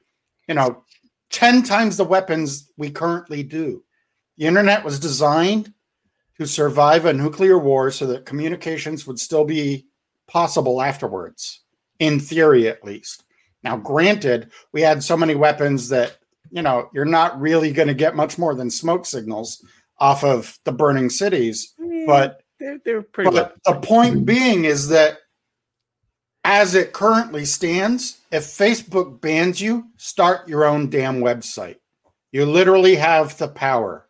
10 times the weapons we currently do. The internet was designed to survive a nuclear war so that communications would still be possible afterwards, in theory at least. Now, granted, we had so many weapons that, you're not really going to get much more than smoke signals off of the burning cities. Yeah, but they're pretty. But the point being is that as it currently stands, if Facebook bans you, start your own damn website. You literally have the power.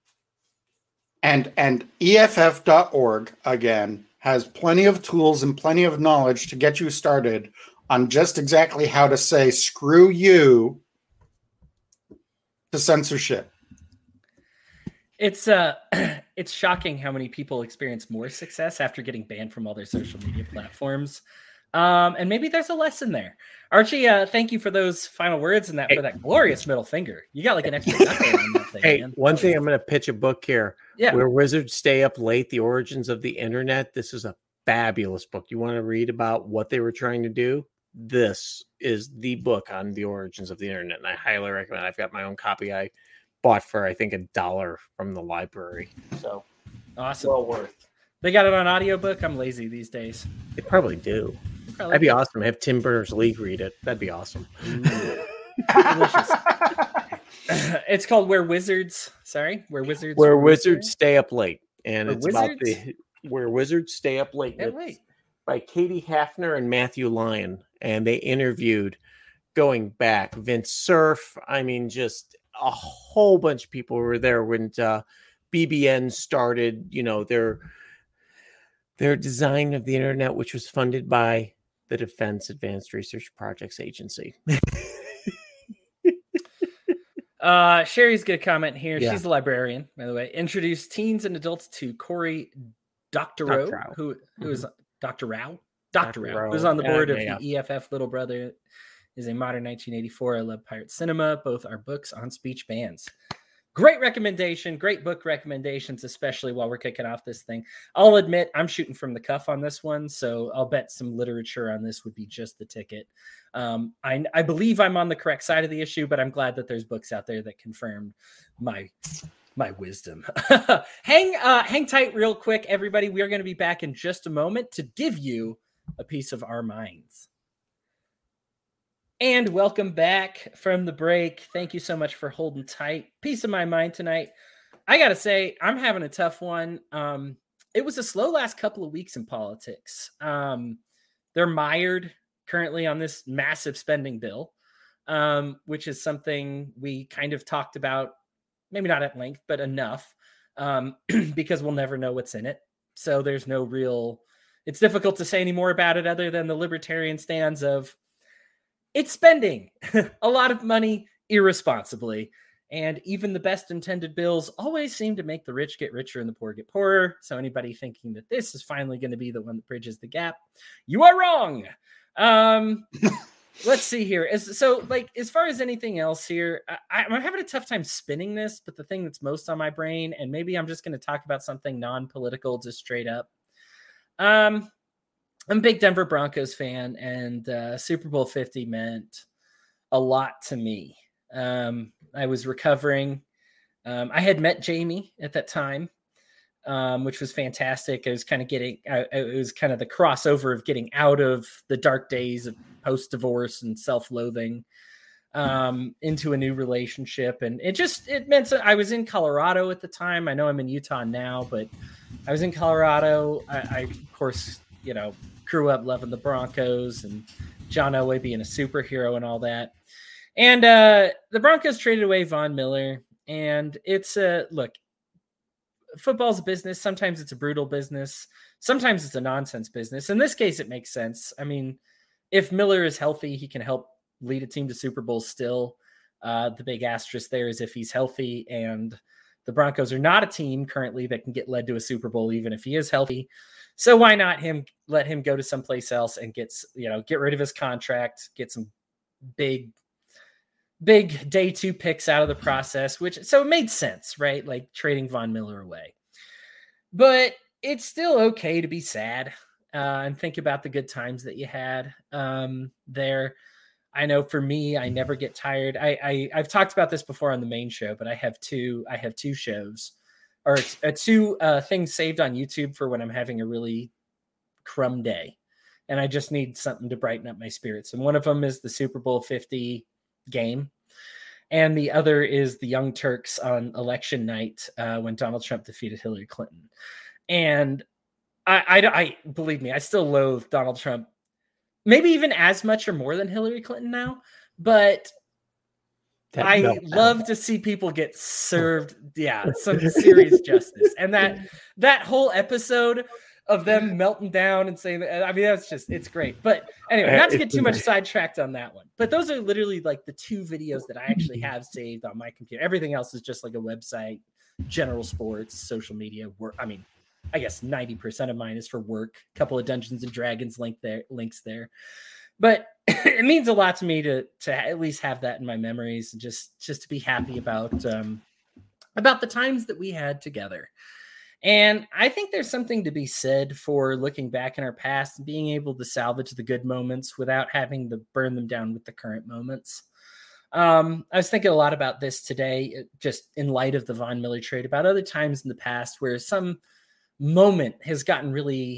And EFF.org, again, has plenty of tools and plenty of knowledge to get you started on just exactly how to say screw you to censorship. It's shocking how many people experience more success after getting banned from all their social media platforms. And maybe there's a lesson there. Archie, thank you for those final words and for that glorious middle finger. You got like an extra knuckle on that thing. Hey, man. One thing, I'm going to pitch a book here. Yeah. Where Wizards Stay Up Late, The Origins of the Internet. This is a fabulous book. You want to read about what they were trying to do? This is the book on the origins of the internet, and I highly recommend it. I've got my own copy I bought for, I think, $1 from the library. So awesome. Well worth. They got it on audiobook. I'm lazy these days. They probably do. That'd be awesome. Have Tim Berners-Lee read it. That'd be awesome. Delicious. It's called Where Wizards Stay Up Late. And it's about Where Wizards Stay Up Late. It's by Katie Hafner and Matthew Lyon. And they interviewed, going back, Vince Cerf. I mean, just a whole bunch of people were there when BBN started, their design of the internet, which was funded by the Defense Advanced Research Projects Agency. Sherry's got a comment here. Yeah. She's a librarian, by the way. Introduced teens and adults to Cory Doctorow, who is Dr. Rao. Dr. Rao, who's on the board of the EFF Little Brother, is a modern 1984. I love Pirate Cinema. Both are books on speech bans. Great recommendation. Great book recommendations, especially while we're kicking off this thing. I'll admit I'm shooting from the cuff on this one, so I'll bet some literature on this would be just the ticket. I believe I'm on the correct side of the issue, but I'm glad that there's books out there that confirm my wisdom. Hang tight real quick, everybody. We are going to be back in just a moment to give you a piece of our minds. And welcome back from the break. Thank you so much for holding tight. Piece of my mind tonight. I got to say, I'm having a tough one. It was a slow last couple of weeks in politics. They're mired currently on this massive spending bill, which is something we kind of talked about, maybe not at length, but enough, because we'll never know what's in it. So there's no real, it's difficult to say any more about it other than the libertarian stance of, it's spending a lot of money irresponsibly. And even the best intended bills always seem to make the rich get richer and the poor get poorer. So anybody thinking that this is finally going to be the one that bridges the gap, you are wrong. Let's see here. As far as anything else here, I'm having a tough time spinning this, but the thing that's most on my brain, and maybe I'm just going to talk about something non-political, just straight up. I'm a big Denver Broncos fan, and Super Bowl 50 meant a lot to me. I was recovering. I had met Jamie at that time, which was fantastic. I was kind of it was kind of the crossover of getting out of the dark days of post-divorce and self-loathing into a new relationship. And it meant that I was in Colorado at the time. I know I'm in Utah now, but I was in Colorado. I of course, grew up loving the Broncos and John Elway being a superhero and all that. And the Broncos traded away Von Miller. And it's look, football's a business. Sometimes it's a brutal business. Sometimes it's a nonsense business. In this case, it makes sense. I mean, if Miller is healthy, he can help lead a team to Super Bowls still. The big asterisk there is if he's healthy, and the Broncos are not a team currently that can get led to a Super Bowl, even if he is healthy. So why not let him go to someplace else and get rid of his contract, get some big day 2 picks out of the process, so it made sense, right? Like trading Von Miller away. But it's still okay to be sad and think about the good times that you had there. I know for me, I never get tired. I've talked about this before on the main show, but I have two shows or two things saved on YouTube for when I'm having a really crumb day and I just need something to brighten up my spirits. And one of them is the Super Bowl 50 game. And the other is the Young Turks on election night when Donald Trump defeated Hillary Clinton. And I believe me, I still loathe Donald Trump, maybe even as much or more than Hillary Clinton now, but I love to see people get served, some serious justice. And that whole episode of them melting down and saying, it's great. But anyway, not to get too much sidetracked on that one. But those are literally like the 2 videos that I actually have saved on my computer. Everything else is just like a website, general sports, social media, work. I mean, I guess 90% of mine is for work. A couple of Dungeons and Dragons links there. But it means a lot to me to at least have that in my memories and just to be happy about the times that we had together. And I think there's something to be said for looking back in our past and being able to salvage the good moments without having to burn them down with the current moments. I was thinking a lot about this today, just in light of the Von Miller trade, about other times in the past where some moment has kind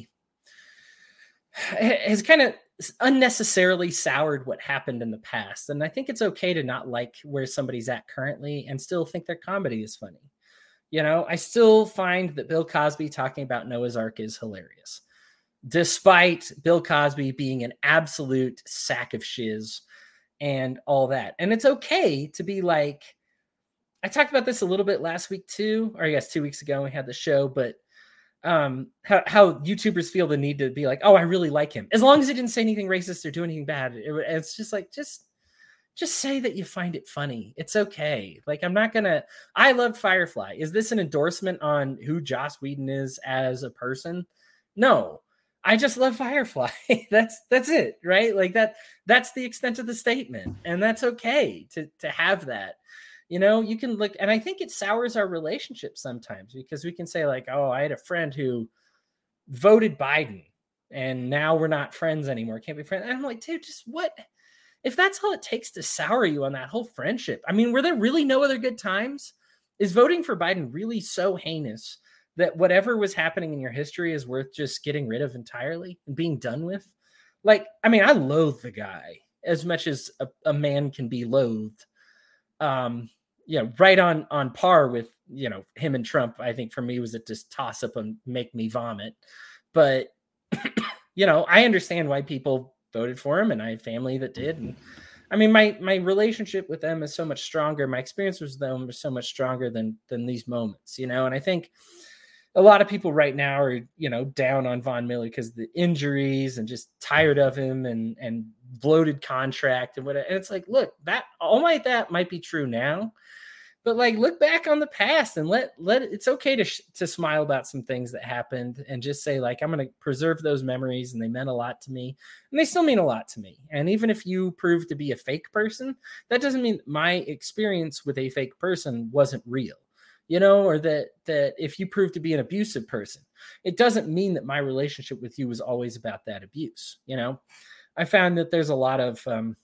of unnecessarily soured what happened in the past. And I think it's okay to not like where somebody's at currently and still think their comedy is funny. I still find that Bill Cosby talking about Noah's Ark is hilarious, despite Bill Cosby being an absolute sack of shiz and all that. And it's okay to be like, I talked about this a little bit last week too, or I guess 2 weeks ago when we had the show, but how YouTubers feel the need to be like, oh, I really like him. As long as he didn't say anything racist or do anything bad. It's just like, just say that you find it funny. It's okay. Like, I loved Firefly. Is this an endorsement on who Joss Whedon is as a person? No, I just love Firefly. That's it, right? Like that's the extent of the statement. And that's okay to have that. You can look, and I think it sours our relationship sometimes because we can say like, oh, I had a friend who voted Biden and now we're not friends anymore. Can't be friends. And I'm like, dude, just what? If that's all it takes to sour you on that whole friendship, I mean, were there really no other good times? Is voting for Biden really so heinous that whatever was happening in your history is worth just getting rid of entirely and being done with? Like, I mean, I loathe the guy as much as a man can be loathed. Right on par with, him and Trump. I think for me was it just toss up and make me vomit. But, I understand why people voted for him, and I have family that did. And I mean, my relationship with them is so much stronger. My experience with them is so much stronger than these moments, and I think a lot of people right now are, down on Von Miller because of the injuries and just tired of him and bloated contract and whatever. And it's like, look, that might be true now, but like, look back on the past and let it's okay to smile about some things that happened and just say like, I'm going to preserve those memories and they meant a lot to me and they still mean a lot to me. And even if you prove to be a fake person, that doesn't mean my experience with a fake person wasn't real. Or that if you prove to be an abusive person, it doesn't mean that my relationship with you was always about that abuse. I found that there's a lot of,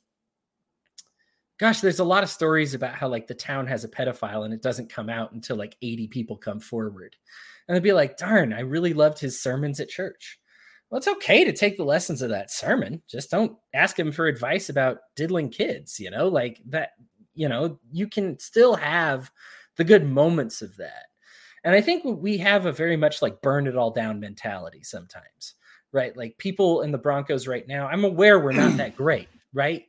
there's a lot of stories about how like the town has a pedophile and it doesn't come out until like 80 people come forward. And they'd be like, darn, I really loved his sermons at church. Well, it's okay to take the lessons of that sermon. Just don't ask him for advice about diddling kids, like that, you can still have the good moments of that. And I think we have a very much like burn it all down mentality sometimes, right? Like people in the Broncos right now, I'm aware we're not that great, right?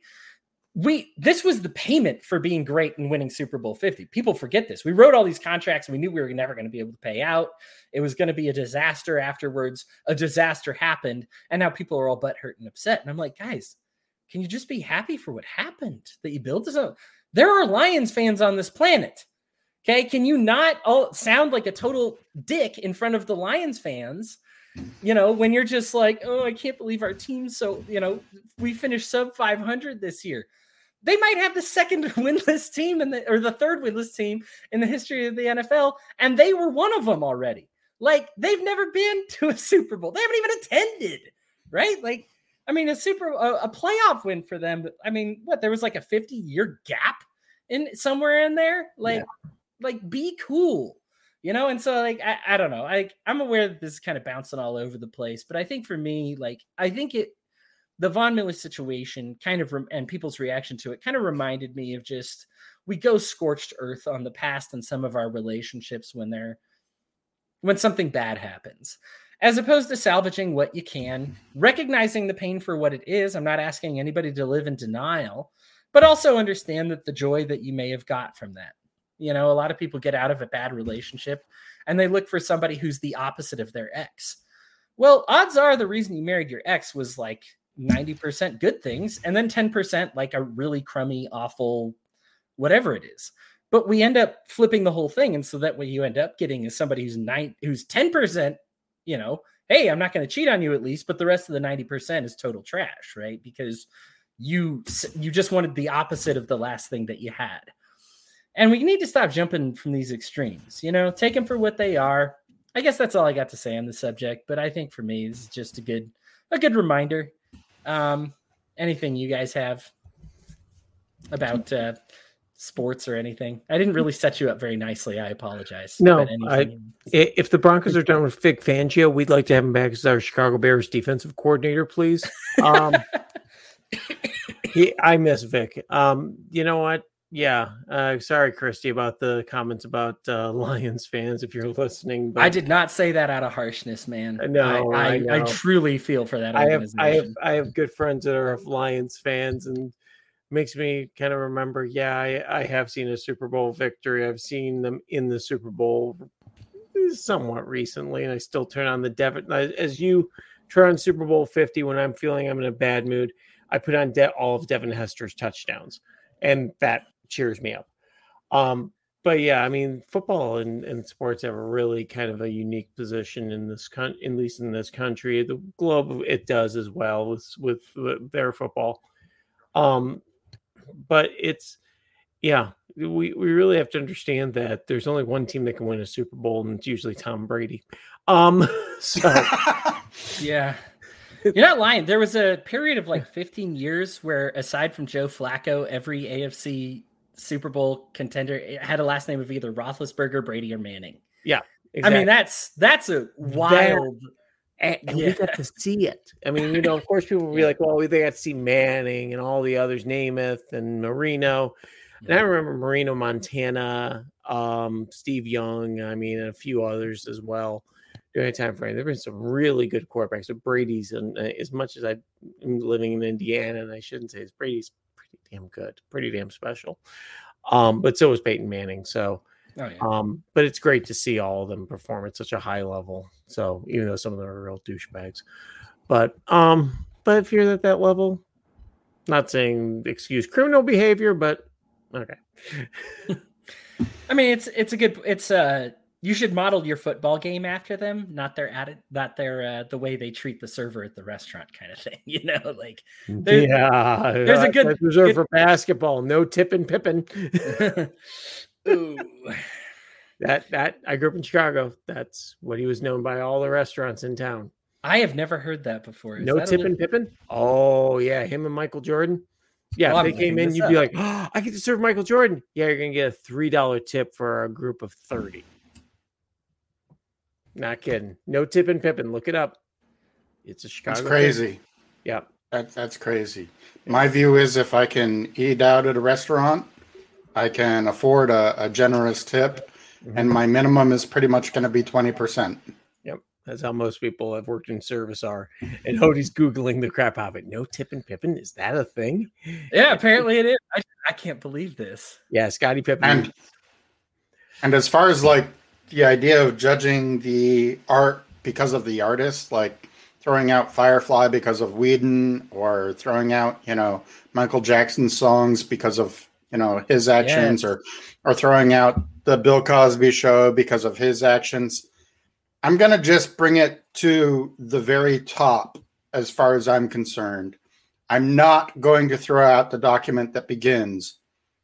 This was the payment for being great and winning Super Bowl 50. People forget this. We wrote all these contracts and we knew we were never going to be able to pay out. It was going to be a disaster afterwards. A disaster happened. And now people are all butthurt and upset. And I'm like, guys, can you just be happy for what happened that you built this up? There are Lions fans on this planet. Okay, can you not all sound like a total dick in front of the Lions fans, when you're just like, oh, I can't believe our team's so, we finished sub 500 this year. They might have the second winless team or the third winless team in the history of the NFL, and they were one of them already. Like, they've never been to a Super Bowl. They haven't even attended, right? Like, I mean, a playoff win for them. I mean, there was like a 50-year gap in somewhere in there? Like, be cool, And so, like, I don't know. I'm aware that this is kind of bouncing all over the place, but I think for me, like, I think the Von Miller situation kind of, and people's reaction to it kind of reminded me of just, we go scorched earth on the past and some of our relationships when something bad happens, as opposed to salvaging what you can, recognizing the pain for what it is. I'm not asking anybody to live in denial, but also understand that the joy that you may have got from that. A lot of people get out of a bad relationship and they look for somebody who's the opposite of their ex. Well, odds are the reason you married your ex was like 90% good things and then 10% like a really crummy, awful, whatever it is. But we end up flipping the whole thing. And so that what you end up getting is somebody who's 10%, hey, I'm not going to cheat on you at least, but the rest of the 90% is total trash, right? Because you just wanted the opposite of the last thing that you had. And we need to stop jumping from these extremes, take them for what they are. I guess that's all I got to say on the subject. But I think for me, this is just a good reminder. Anything you guys have about sports or anything? I didn't really set you up very nicely. I apologize. No, if the Broncos are done with Vic Fangio, we'd like to have him back as our Chicago Bears defensive coordinator, please. I miss Vic. You know what? Yeah. Sorry, Christy, about the comments about Lions fans, if you're listening. But I did not say that out of harshness, man. No, I truly feel for that. I have good friends that are Lions fans, and makes me kind of remember, I have seen a Super Bowl victory. I've seen them in the Super Bowl somewhat recently, and I still turn on the Devin. As you turn on Super Bowl 50 when I'm feeling I'm in a bad mood, I put on all of Devin Hester's touchdowns. and that cheers me up. But yeah, I mean, football and sports have a really kind of a unique position in this at least in this country. The globe, it does as well with their football. But it's, yeah, we really have to understand that there's only one team that can win a Super Bowl, and it's usually Tom Brady. So yeah. You're not lying. There was a period of like 15 years where, aside from Joe Flacco, every AFC Super Bowl contender had a last name of either Roethlisberger, Brady, or Manning. Yeah, exactly. I mean, that's a wild. And we got to see it. I mean, of course, people will be like, well, they got to see Manning and all the others, Namath and Marino. And I remember Marino, Montana, Steve Young, I mean, and a few others as well during that time frame. There have been some really good quarterbacks. So Brady's, and as much as I'm living in Indiana, and I shouldn't say this, Brady's pretty damn good, pretty damn special. But so was Peyton Manning. So, but it's great to see all of them perform at such a high level. So even though some of them are real douchebags, but if you're at that level, not saying excuse criminal behavior, but okay. I mean, you should model your football game after them, not their the way they treat the server at the restaurant kind of thing. There's a good reserved for basketball. No tipping Pippin. Ooh. That I grew up in Chicago. That's what he was known by all the restaurants in town. I have never heard that before. No tipping Pippin? Oh yeah, him and Michael Jordan. Yeah, if they came in, you'd be like, oh, I get to serve Michael Jordan. Yeah, you're gonna get a $3 tip for a group of 30. Not kidding. No tipping Pippin. Look it up. It's a Chicago. That's crazy. Thing. Yeah. That's crazy. My view is if I can eat out at a restaurant, I can afford a generous tip, and my minimum is pretty much going to be 20%. Yep. That's how most people have worked in service are. And Hodie's Googling the crap out of it. No tipping Pippin? Is that a thing? Yeah, apparently it is. I can't believe this. Yeah, Scottie Pippen. And as far as like the idea of judging the art because of the artist, like throwing out Firefly because of Whedon, or throwing out, Michael Jackson songs because of, his actions, or throwing out the Bill Cosby show because of his actions. I'm going to just bring it to the very top as far as I'm concerned. I'm not going to throw out the document that begins,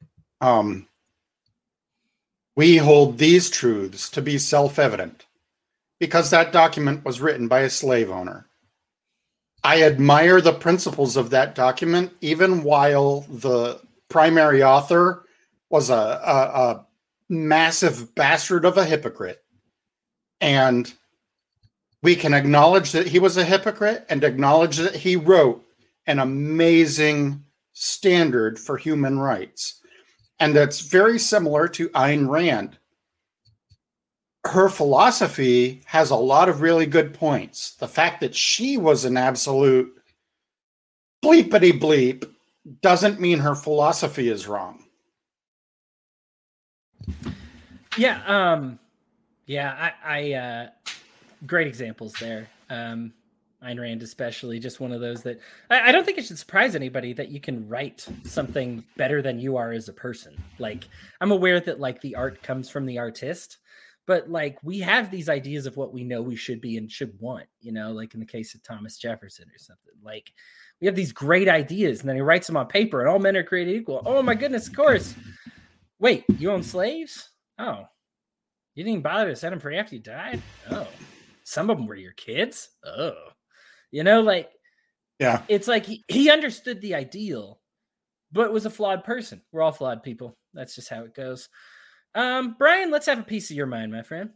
we hold these truths to be self-evident, because that document was written by a slave owner. I admire the principles of that document, even while the primary author was a massive bastard of a hypocrite. And we can acknowledge that he was a hypocrite and acknowledge that he wrote an amazing standard for human rights. And that's very similar to Ayn Rand. Her philosophy has a lot of really good points. The fact that she was an absolute bleepity bleep doesn't mean her philosophy is wrong. Yeah. I great examples there. Ayn Rand especially, just one of those that I don't think it should surprise anybody that you can write something better than you are as a person. Like, I'm aware that like the art comes from the artist, but like we have these ideas of what we know we should be and should want, like in the case of Thomas Jefferson or something. Like, we have these great ideas and then he writes them on paper and all men are created equal. Oh my goodness, of course. Wait, you own slaves? Oh, you didn't even bother to set them free after you died? Oh, some of them were your kids? Oh. Yeah, it's like he understood the ideal, but was a flawed person. We're all flawed people. That's just how it goes. Brian, let's have a piece of your mind, my friend.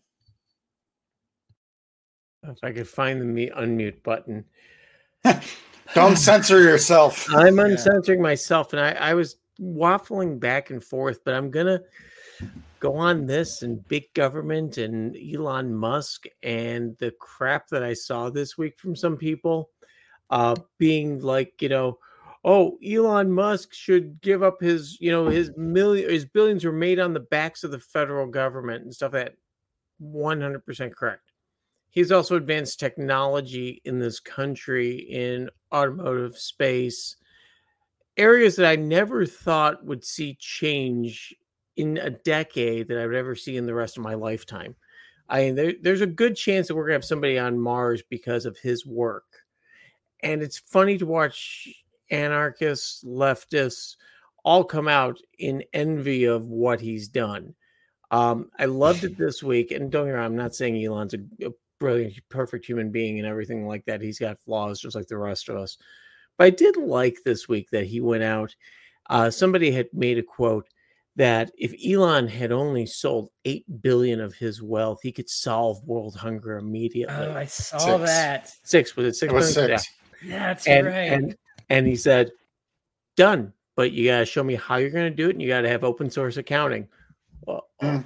If I could find the unmute button. Don't censor yourself. I'm uncensoring myself, and I was waffling back and forth, but I'm going to go on this and big government and Elon Musk and the crap that I saw this week from some people being like, oh, Elon Musk should give up his billions were made on the backs of the federal government and stuff. That 100% correct. He's also advanced technology in this country in automotive space areas that I never thought would see change in a decade that I would ever see in the rest of my lifetime. There's a good chance that we're going to have somebody on Mars because of his work. And it's funny to watch anarchists, leftists all come out in envy of what he's done. I loved it this week. And don't get me wrong, I'm not saying Elon's a brilliant, perfect human being and everything like that. He's got flaws just like the rest of us. But I did like this week that he went out. Somebody had made a quote that if Elon had only sold 8 billion of his wealth, he could solve world hunger immediately. Oh, I saw that. 6. Was it 6? It was 6. Yeah. That's right. And he said, done. But you got to show me how you're going to do it. And you got to have open source accounting. And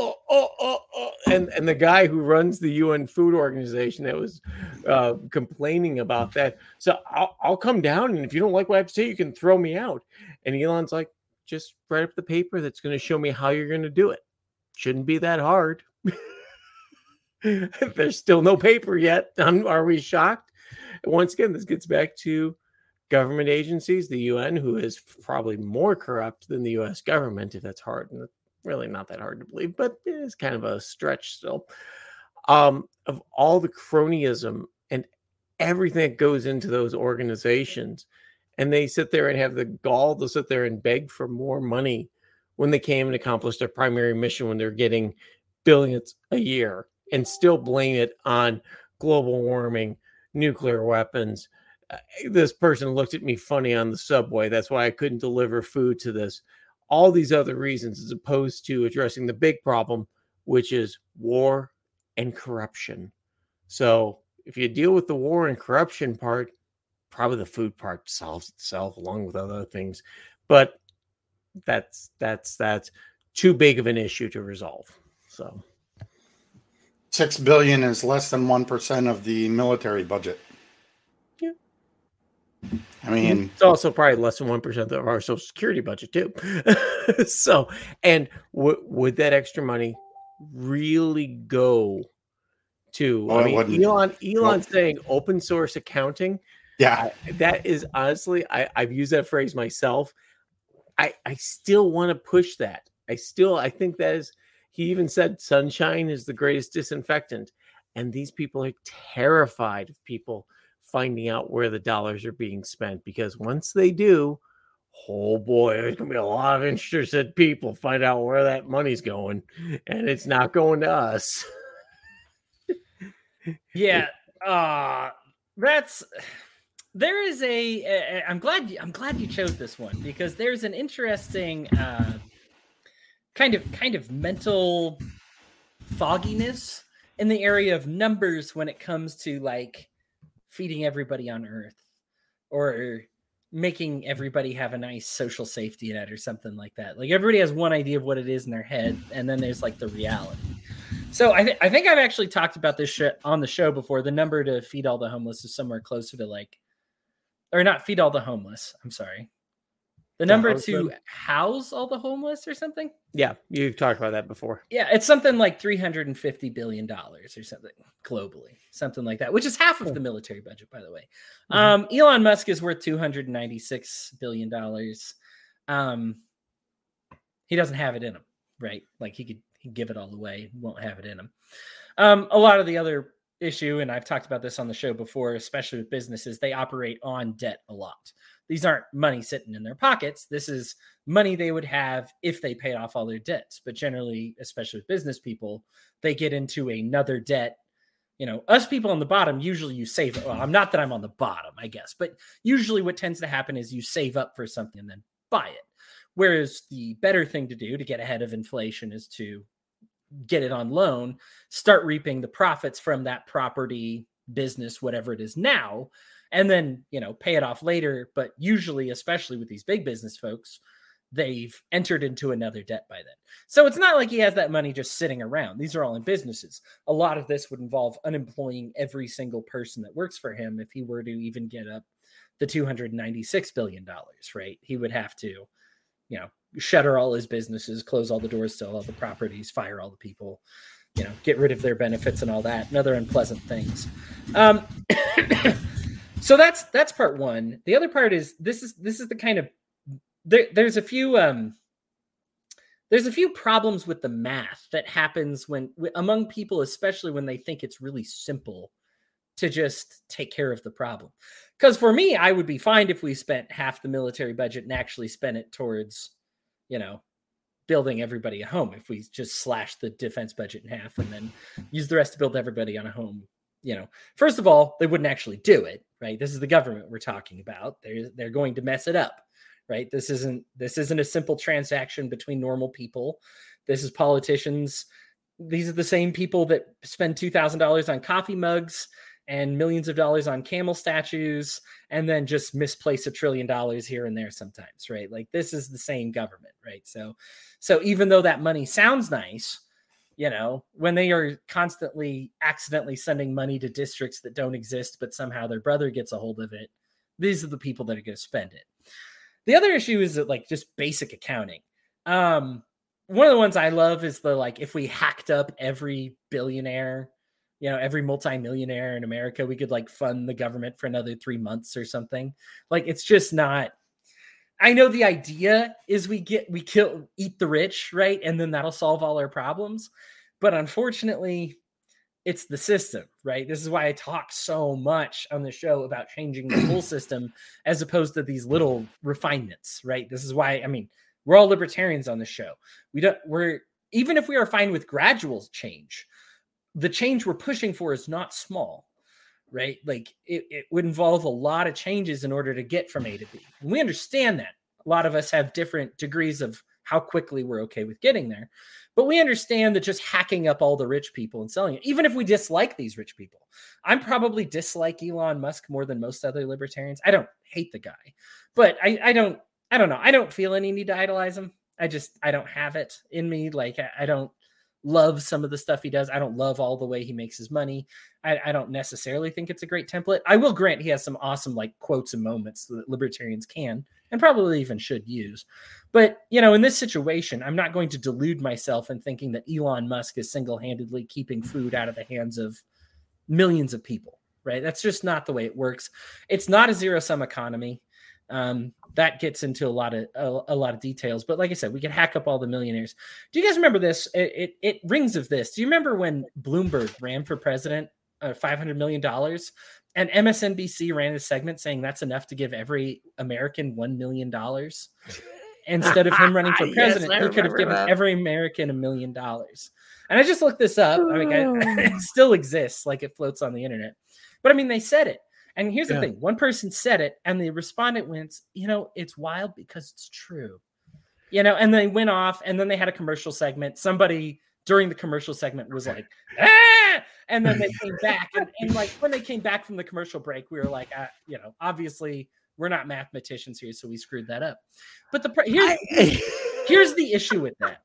the guy who runs the UN Food Organization that was complaining about that. So I'll come down, and if you don't like what I have to say, you can throw me out. And Elon's like, just write up the paper that's going to show me how you're going to do it. Shouldn't be that hard. There's still no paper yet. Are we shocked? Once again, this gets back to government agencies, the UN, who is probably more corrupt than the U.S. government, if that's hard. And really not that hard to believe, but it is kind of a stretch still. Of all the cronyism and everything that goes into those organizations, and they sit there and have the gall to sit there and beg for more money when they came and accomplished their primary mission when they're getting billions a year, and still blame it on global warming, nuclear weapons. This person looked at me funny on the subway. That's why I couldn't deliver food to this. All these other reasons, as opposed to addressing the big problem, which is war and corruption. So if you deal with the war and corruption part, probably the food part solves itself along with other things. But that's too big of an issue to resolve. So 6 billion is less than 1% of the military budget. Yeah. I mean, it's also probably less than 1% of our Social Security budget too. So, and would that extra money really go to? Well, I mean, Elon saying open source accounting. Yeah, that is honestly, I've used that phrase myself. I still want to push that. I think that is. He even said sunshine is the greatest disinfectant, and these people are terrified of people finding out where the dollars are being spent, because once they do, oh boy, there's gonna be a lot of interested people find out where that money's going, and it's not going to us. Yeah, there is a. I'm glad you chose this one, because there's an interesting kind of mental fogginess in the area of numbers when it comes to like feeding everybody on Earth or making everybody have a nice social safety net or something like that. Like everybody has one idea of what it is in their head, and then there's like the reality. So I think I've actually talked about this shit on the show before. The number to feed all the homeless is somewhere closer to like, or not feed all the homeless. I'm sorry. The number to house all the homeless or something. Yeah, you've talked about that before. Yeah, it's something like $350 billion or something globally, something like that, which is half of the military budget, by the way. Mm-hmm. Elon Musk is worth $296 billion. He doesn't have it in him, right? Like he could give it all away, won't have it in him. A lot of the other issue, and I've talked about this on the show before, especially with businesses, they operate on debt a lot. These aren't money sitting in their pockets. This is money they would have if they paid off all their debts. But generally, especially with business people, they get into another debt. You know, us people on the bottom, usually you save it. Well, I'm not that I'm on the bottom, I guess, but usually what tends to happen is you save up for something and then buy it. Whereas the better thing to do to get ahead of inflation is to get it on loan, start reaping the profits from that property, business, whatever it is now, and then, you know, pay it off later. But usually, especially with these big business folks, they've entered into another debt by then. So it's not like he has that money just sitting around. These are all in businesses. A lot of this would involve unemploying every single person that works for him if he were to even get up the $296 billion, right? He would have to, you know, shutter all his businesses, close all the doors, sell all the properties, fire all the people, you know, get rid of their benefits and all that, and other unpleasant things. So that's part one. The other part is this is the kind of there's a few problems with the math that happens when among people, especially when they think it's really simple to just take care of the problem. Because for me, I would be fine if we spent half the military budget and actually spent it towards, building everybody a home. If we just slash the defense budget in half and then use the rest to build everybody on a home, first of all, they wouldn't actually do it, right? This is the government we're talking about. They're going to mess it up, right? This isn't a simple transaction between normal people. This is politicians. These are the same people that spend $2,000 on coffee mugs and millions of dollars on camel statues, and then just misplace $1 trillion here and there sometimes, right? Like this is the same government, right? So even though that money sounds nice, when they are constantly accidentally sending money to districts that don't exist, but somehow their brother gets a hold of it, these are the people that are going to spend it. The other issue is that like just basic accounting. One of the ones I love is if we hacked up every billionaire, every multimillionaire in America, we could fund the government for another 3 months or something. It's just not. I know the idea is we eat the rich, right? And then that'll solve all our problems. But unfortunately, it's the system, right? This is why I talk so much on the show about changing the whole system as opposed to these little refinements, right? This is why, we're all libertarians on the show. Even if we are fine with gradual change, the change we're pushing for is not small, right? It would involve a lot of changes in order to get from A to B. And we understand that. A lot of us have different degrees of how quickly we're okay with getting there. But we understand that just hacking up all the rich people and selling it, even if we dislike these rich people, I'm probably dislike Elon Musk more than most other libertarians. I don't hate the guy, but I don't know. I don't feel any need to idolize him. I don't have it in me. I don't love some of the stuff he does. I don't love all the way he makes his money. I don't necessarily think it's a great template. I will grant he has some awesome quotes and moments that libertarians can and probably even should use. But, in this situation, I'm not going to delude myself in thinking that Elon Musk is single-handedly keeping food out of the hands of millions of people, right? That's just not the way it works. It's not a zero-sum economy. That gets into a lot of details, but like I said, we could hack up all the millionaires. Do you guys remember this? It rings of this. Do you remember when Bloomberg ran for president, $500 million, and MSNBC ran a segment saying that's enough to give every American $1 million? Instead of him running for president, he could have given every American $1 million. And I just looked this up. It still exists, it floats on the internet. But they said it. And here's the thing. One person said it and the respondent went, it's wild because it's true, and they went off and then they had a commercial segment. Somebody during the commercial segment was like, ah! And then they came back. And when they came back from the commercial break, we were like, obviously we're not mathematicians here. So we screwed that up. But here's the issue with that.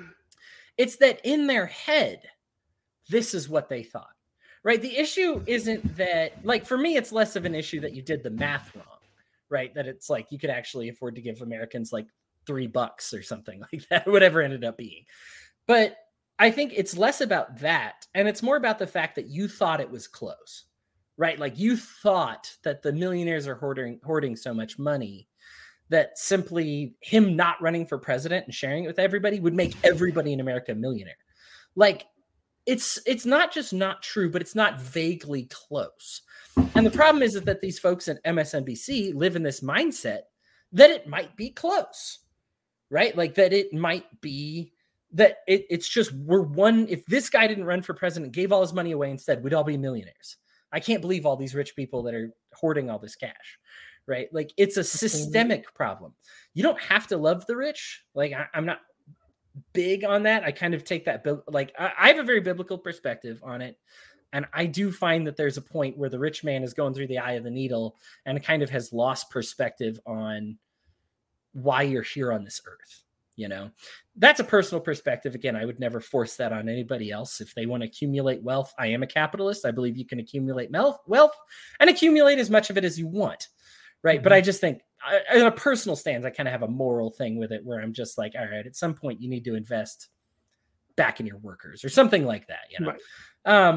It's that in their head, this is what they thought. Right. The issue isn't that, for me, it's less of an issue that you did the math wrong, right? That it's you could actually afford to give Americans $3 or something like that, whatever it ended up being. But I think it's less about that. And it's more about the fact that you thought it was close, right? You thought that the millionaires are hoarding so much money that simply him not running for president and sharing it with everybody would make everybody in America a millionaire. It's not just not true, but it's not vaguely close. And the problem is that these folks at MSNBC live in this mindset that it might be close, right? That it might be that it's just if this guy didn't run for president, gave all his money away instead, we'd all be millionaires. I can't believe all these rich people that are hoarding all this cash, right? It's a systemic problem. You don't have to love the rich. I'm not big on that. I kind of take that, I have a very biblical perspective on it. And I do find that there's a point where the rich man is going through the eye of the needle and kind of has lost perspective on why you're here on this earth. That's a personal perspective. Again, I would never force that on anybody else. If they want to accumulate wealth, I am a capitalist. I believe you can accumulate wealth and accumulate as much of it as you want. Right. Mm-hmm. But I just think in a personal stance, I kind of have a moral thing with it where I'm just all right, at some point you need to invest back in your workers or something like that, Right.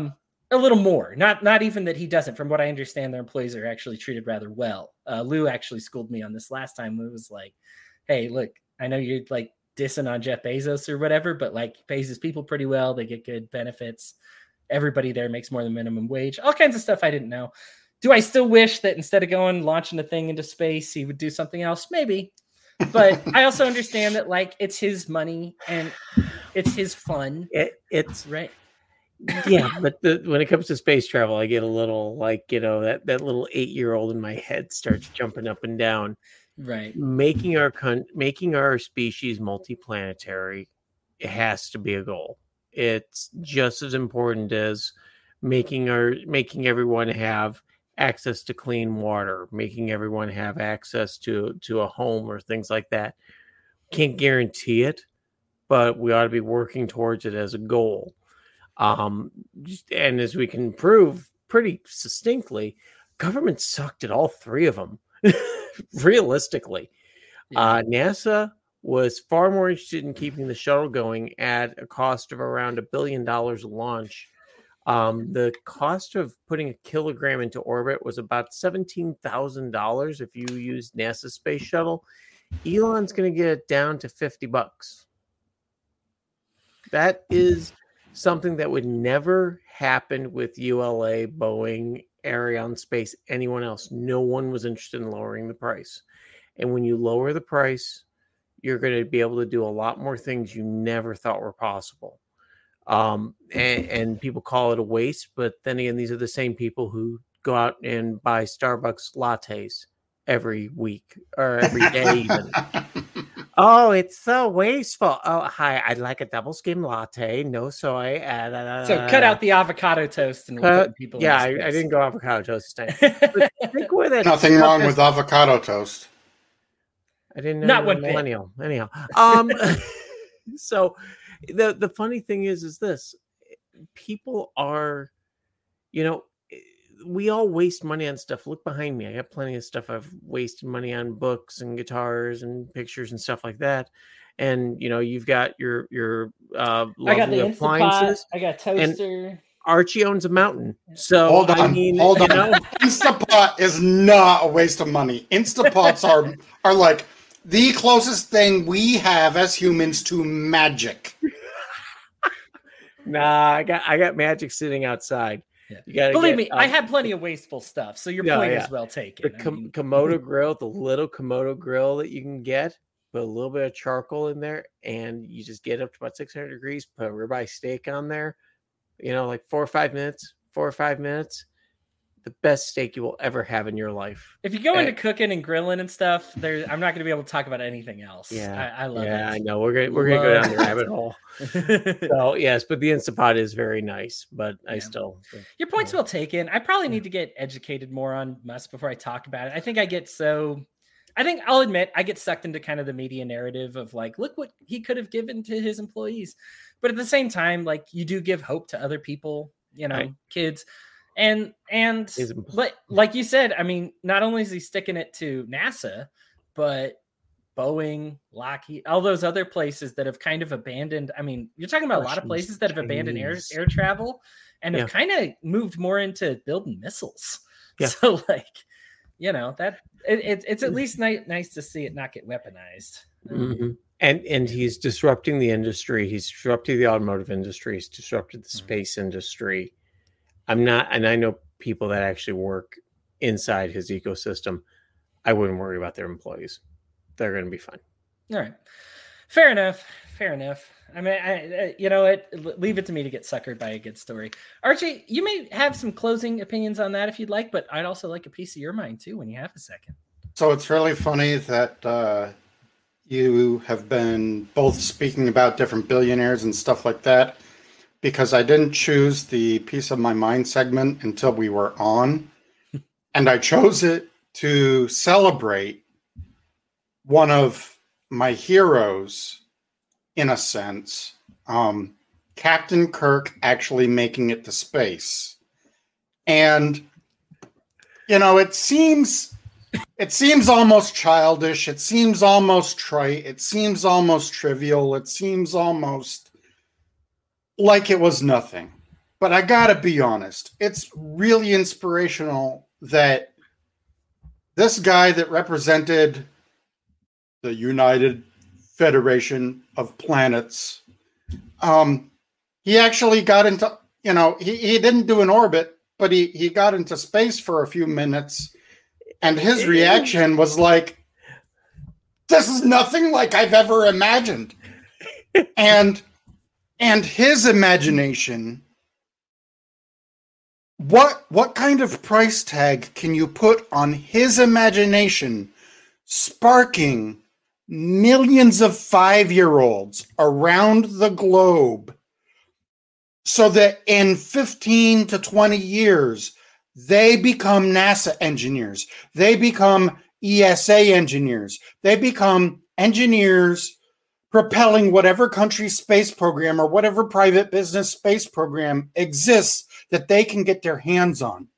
A little more, not even that he doesn't. From what I understand, their employees are actually treated rather well. Lou actually schooled me on this last time. It was like, hey, look, I know you're like dissing on Jeff Bezos or whatever, but like pays his people pretty well. They get good benefits. Everybody there makes more than minimum wage. All kinds of stuff I didn't know. Do I still wish that instead of launching a thing into space, he would do something else? Maybe. But I also understand that like it's his money and it's his fun. It's right. Yeah, but when it comes to space travel, I get a little like, that little 8-year-old in my head starts jumping up and down. Right. Making our species multiplanetary, it has to be a goal. It's just as important as making everyone have access to clean water, making everyone have access to a home or things like that. Can't guarantee it, but we ought to be working towards it as a goal. And as we can prove pretty succinctly, government sucked at all three of them. Realistically, NASA was far more interested in keeping the shuttle going at a cost of around $1 billion a launch. The cost of putting a kilogram into orbit was about $17,000 if you use NASA space shuttle. Elon's going to get it down to $50. That is something that would never happen with ULA, Boeing, Arianespace, anyone else. No one was interested in lowering the price. And when you lower the price, you're going to be able to do a lot more things you never thought were possible. And people call it a waste, but then again, these are the same people who go out and buy Starbucks lattes every week or every day even. Oh, it's so wasteful. Oh, hi, I'd like a double skim latte. No soy. So cut out the avocado toast and we'll put people. Yeah, I didn't go avocado toast this time. Nothing wrong with avocado toast. I didn't know. Not one millennial. Anyhow, so the funny thing is this: people are, we all waste money on stuff. Look behind me. I got plenty of stuff I've wasted money on, books and guitars and pictures and stuff like that. And, you've got your lovely I got the appliances. Instapot, I got toaster. And Archie owns a mountain. So hold on. Instapot is not a waste of money. Instapots are like the closest thing we have as humans to magic. Nah, I got magic sitting outside. Yeah. You gotta believe me, I had plenty of wasteful stuff. So your point is well taken. The Komodo grill, the little Komodo grill that you can get, put a little bit of charcoal in there, and you just get up to about 600 degrees, put a ribeye steak on there, like 4 or 5 minutes. The best steak you will ever have in your life. If you go into cooking and grilling and stuff, I'm not going to be able to talk about anything else. Yeah, I love it. Yeah, I know. We're gonna go down the rabbit hole. So yes, but the Instapot is very nice. But I still your point's well taken. I probably need to get educated more on Musk before I talk about it. I think I'll admit I get sucked into kind of the media narrative of like, look what he could have given to his employees. But at the same time, like you do give hope to other people, right. Kids. And but like you said, I mean, not only is he sticking it to NASA, but Boeing, Lockheed, all those other places that have kind of abandoned. I mean, you're talking about a lot of places that have abandoned air travel and have kind of moved more into building missiles. Yeah. So like, that it's at least nice to see it not get weaponized. Mm-hmm. And he's disrupting the industry. He's disrupting the automotive industry. He's disrupted the space industry. I know people that actually work inside his ecosystem. I wouldn't worry about their employees. They're going to be fine. All right. Fair enough. I mean, leave it to me to get suckered by a good story. Archie, you may have some closing opinions on that if you'd like, but I'd also like a piece of your mind too when you have a second. So it's really funny that you have been both speaking about different billionaires and stuff like that, because I didn't choose the piece of my mind segment until we were on. And I chose it to celebrate one of my heroes, in a sense, Captain Kirk actually making it to space. And, it seems almost childish. It seems almost trite. It seems almost trivial. It seems almost like it was nothing. But I gotta be honest, it's really inspirational that this guy that represented the United Federation of Planets, he actually got into, he didn't do an orbit, but he got into space for a few minutes, and his reaction was like, this is nothing like I've ever imagined. And his imagination, what kind of price tag can you put on his imagination sparking millions of 5-year-olds around the globe so that in 15 to 20 years, they become NASA engineers, they become ESA engineers, they become engineers propelling whatever country's space program or whatever private business space program exists that they can get their hands on.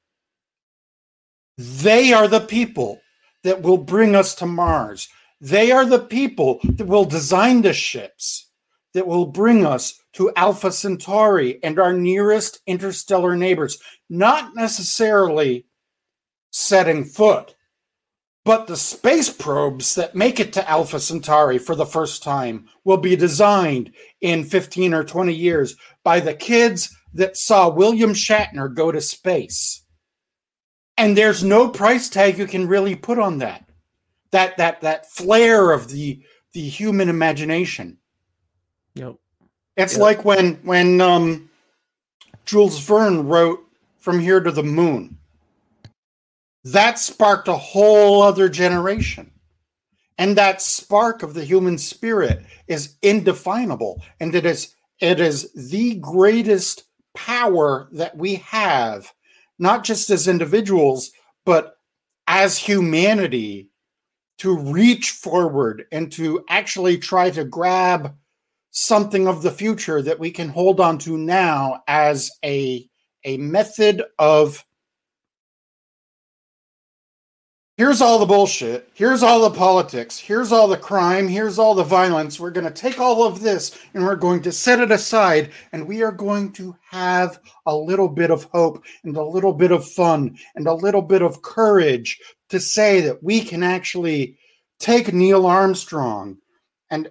They are the people that will bring us to Mars. They are the people that will design the ships that will bring us to Alpha Centauri and our nearest interstellar neighbors, not necessarily setting foot, but the space probes that make it to Alpha Centauri for the first time will be designed in 15 or 20 years by the kids that saw William Shatner go to space. And there's no price tag you can really put on that. That flare of the human imagination. Yep. It's like when Jules Verne wrote From Here to the Moon. That sparked a whole other generation. And that spark of the human spirit is indefinable. And it is the greatest power that we have, not just as individuals, but as humanity, to reach forward and to actually try to grab something of the future that we can hold on to now as a method of, here's all the bullshit, here's all the politics, here's all the crime, here's all the violence. We're going to take all of this and we're going to set it aside, and we are going to have a little bit of hope and a little bit of fun and a little bit of courage to say that we can actually take Neil Armstrong and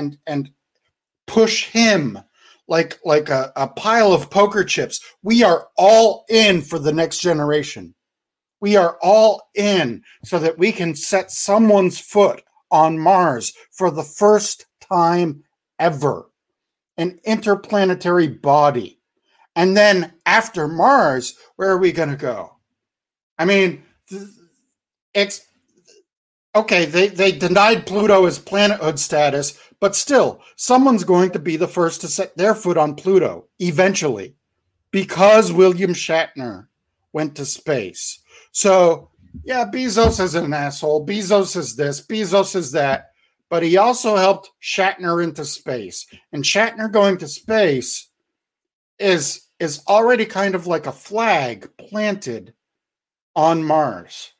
push him like a pile of poker chips. We are all in for the next generation. We are all in so that we can set someone's foot on Mars for the first time ever. An interplanetary body. And then after Mars, where are we going to go? I mean, it's okay. They denied Pluto as planethood status, but still, someone's going to be the first to set their foot on Pluto eventually, because William Shatner went to space. So, yeah, Bezos is an asshole. Bezos is this, Bezos is that, but he also helped Shatner into space. And Shatner going to space is already kind of like a flag planted on Mars.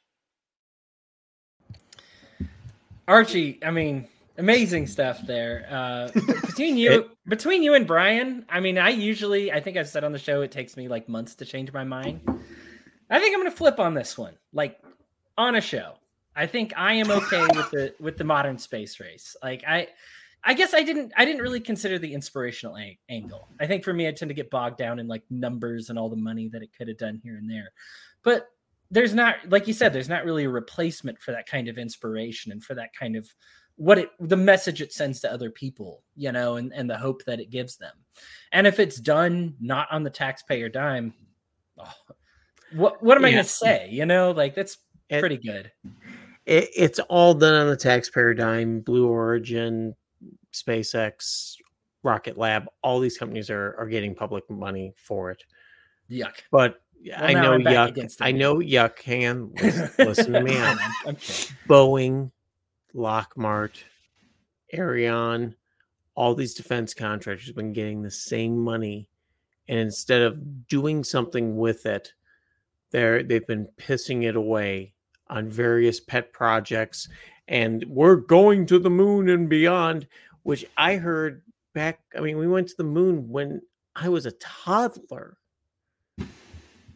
Archie, I mean, amazing stuff there. Between you and Brian, I mean, I think I've said on the show, it takes me like months to change my mind. I think I'm going to flip on this one, like on a show. I think I am okay with the modern space race. Like I guess I didn't really consider the inspirational angle. I think for me, I tend to get bogged down in like numbers and all the money that it could have done here and there. But there's not, like you said, there's not really a replacement for that kind of inspiration and for that kind of the message it sends to other people, and the hope that it gives them. And if it's done not on the taxpayer dime, what am I going to say? Like that's pretty good. It's all done on the taxpayer dime. Blue Origin, SpaceX, Rocket Lab, all these companies are getting public money for it. Yuck. But I know Yuck. Hang on. Listen to me. I'm Boeing, Lockheed, Ariane, all these defense contractors have been getting the same money. And instead of doing something with it, they've been pissing it away on various pet projects. And we're going to the moon and beyond, which I heard back. I mean, we went to the moon when I was a toddler.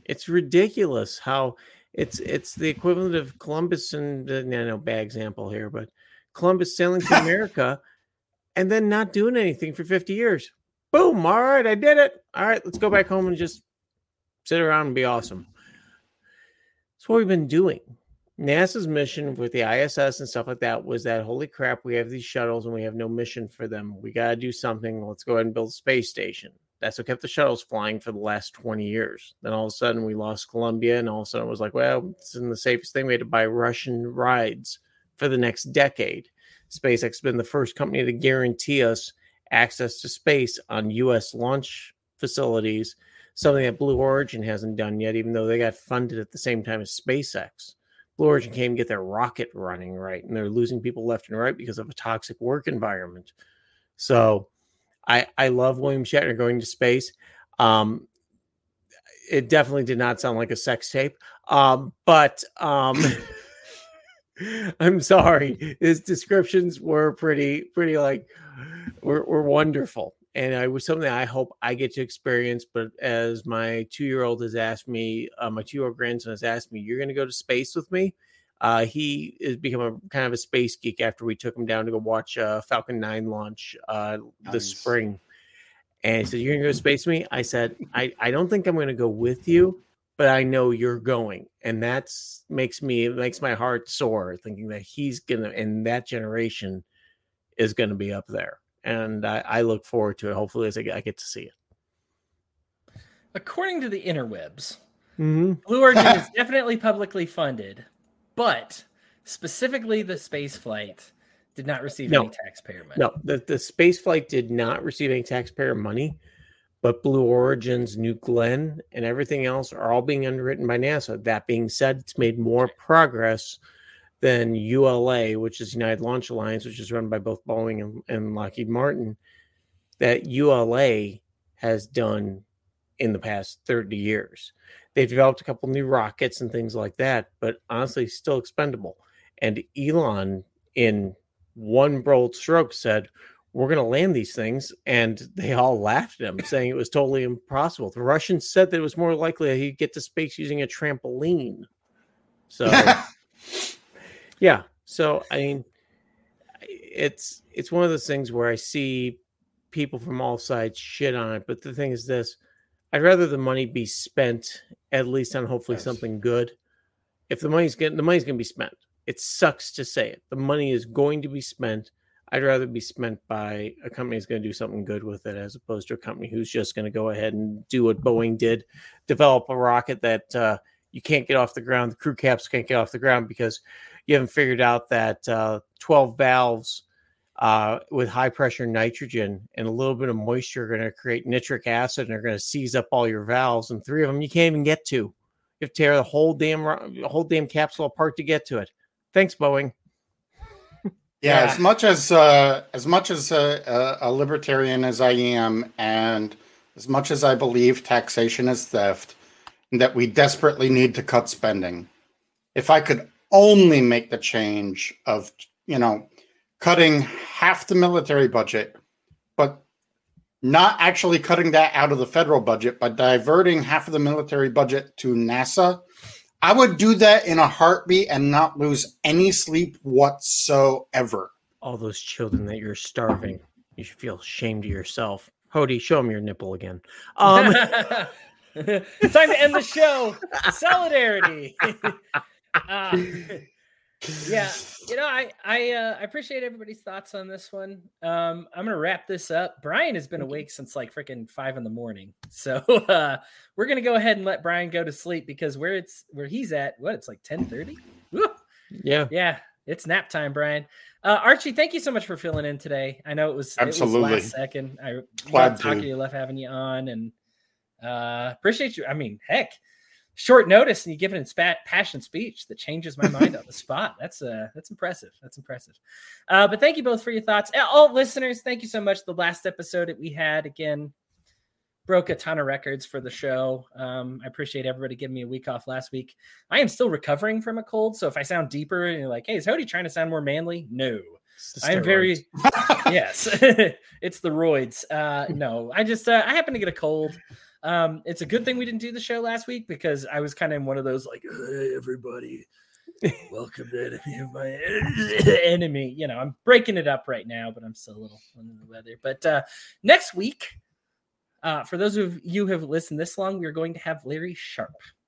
It's ridiculous how it's the equivalent of Columbus and I know bad example here, but Columbus sailing to America and then not doing anything for 50 years. Boom. All right, I did it. All right, let's go back home and just sit around and be awesome. That's what we've been doing. NASA's mission with the ISS and stuff like that was that, holy crap, we have these shuttles and we have no mission for them. We got to do something. Let's go ahead and build a space station. That's what kept the shuttles flying for the last 20 years. Then all of a sudden we lost Columbia, and all of a sudden it was like, well, it's in the safest thing. We had to buy Russian rides for the next decade. SpaceX has been the first company to guarantee us access to space on U.S. launch facilities, something that Blue Origin hasn't done yet, even though they got funded at the same time as SpaceX. Blue Origin can't even get their rocket running right, and they're losing people left and right because of a toxic work environment. So I love William Shatner going to space. It definitely did not sound like a sex tape, but I'm sorry. His descriptions were pretty like were wonderful, and it was something I hope I get to experience. But as my 2-year-old has asked me, my 2-year-old grandson has asked me, "You're going to go to space with me?" He has become a kind of a space geek after we took him down to go watch Falcon 9 launch this spring. And he said, "You're going to go to space with me?" I said, I don't think I'm going to go with you, but I know you're going. And it makes my heart sore thinking that he's going to, and that generation is going to be up there. And I look forward to it. Hopefully as I get to see it. According to the interwebs, Blue Origin is definitely publicly funded, but specifically the space flight did not receive any taxpayer money. No, the space flight did not receive any taxpayer money, but Blue Origin's New Glenn and everything else are all being underwritten by NASA. That being said, it's made more progress than ULA, which is United Launch Alliance, which is run by both Boeing and Lockheed Martin, that ULA has done in the past 30 years. They've developed a couple new rockets and things like that, but honestly, still expendable. And Elon, in one bold stroke, said, "We're going to land these things." And they all laughed at him, saying it was totally impossible. The Russians said that it was more likely that he'd get to space using a trampoline. So, yeah. So, I mean, it's one of those things where I see people from all sides shit on it. But the thing is this, I'd rather the money be spent at least on hopefully something good. If the money's going to be spent, it sucks to say it. The money is going to be spent. I'd rather be spent by a company that's going to do something good with it, as opposed to a company who's just going to go ahead and do what Boeing did, develop a rocket that you can't get off the ground. The crew caps can't get off the ground because you haven't figured out that 12 valves with high pressure nitrogen and a little bit of moisture are going to create nitric acid and are going to seize up all your valves. And 3 of them you can't even get to. You have to tear the whole damn capsule apart to get to it. Thanks, Boeing. Yeah, as much as a libertarian as I am, and as much as I believe taxation is theft, and that we desperately need to cut spending, if I could only make the change of, cutting half the military budget, but not actually cutting that out of the federal budget, but diverting half of the military budget to NASA, I would do that in a heartbeat and not lose any sleep whatsoever. All those children that you're starving, you should feel ashamed of yourself. Hody, show them your nipple again. It's time to end the show. Solidarity. Yeah, I appreciate everybody's thoughts on this one. I'm gonna wrap this up. Brian has been awake since like freaking 5 a.m, so we're gonna go ahead and let Brian go to sleep because where he's at, it's like 10:30. Yeah, it's nap time, Brian. Archie, thank you so much for filling in today. I know it was last second. I love talking to you, love having you on, and appreciate you. I mean, heck. Short notice and you give an passionate speech that changes my mind on the spot. That's impressive. But thank you both for your thoughts. All listeners, thank you so much. The last episode that we had, again, broke a ton of records for the show. I appreciate everybody giving me a week off last week. I am still recovering from a cold, so if I sound deeper and you're like, "Hey, is Hody trying to sound more manly?" No. I am very yes. It's the roids. No, I just I happen to get a cold. It's a good thing we didn't do the show last week because I was kind of in one of those like, hey, everybody, welcome to Enemy of My Enemy. You know, I'm breaking it up right now, but I'm still a little under the weather. But next week, for those of you who have listened this long, we're going to have Larry Sharp.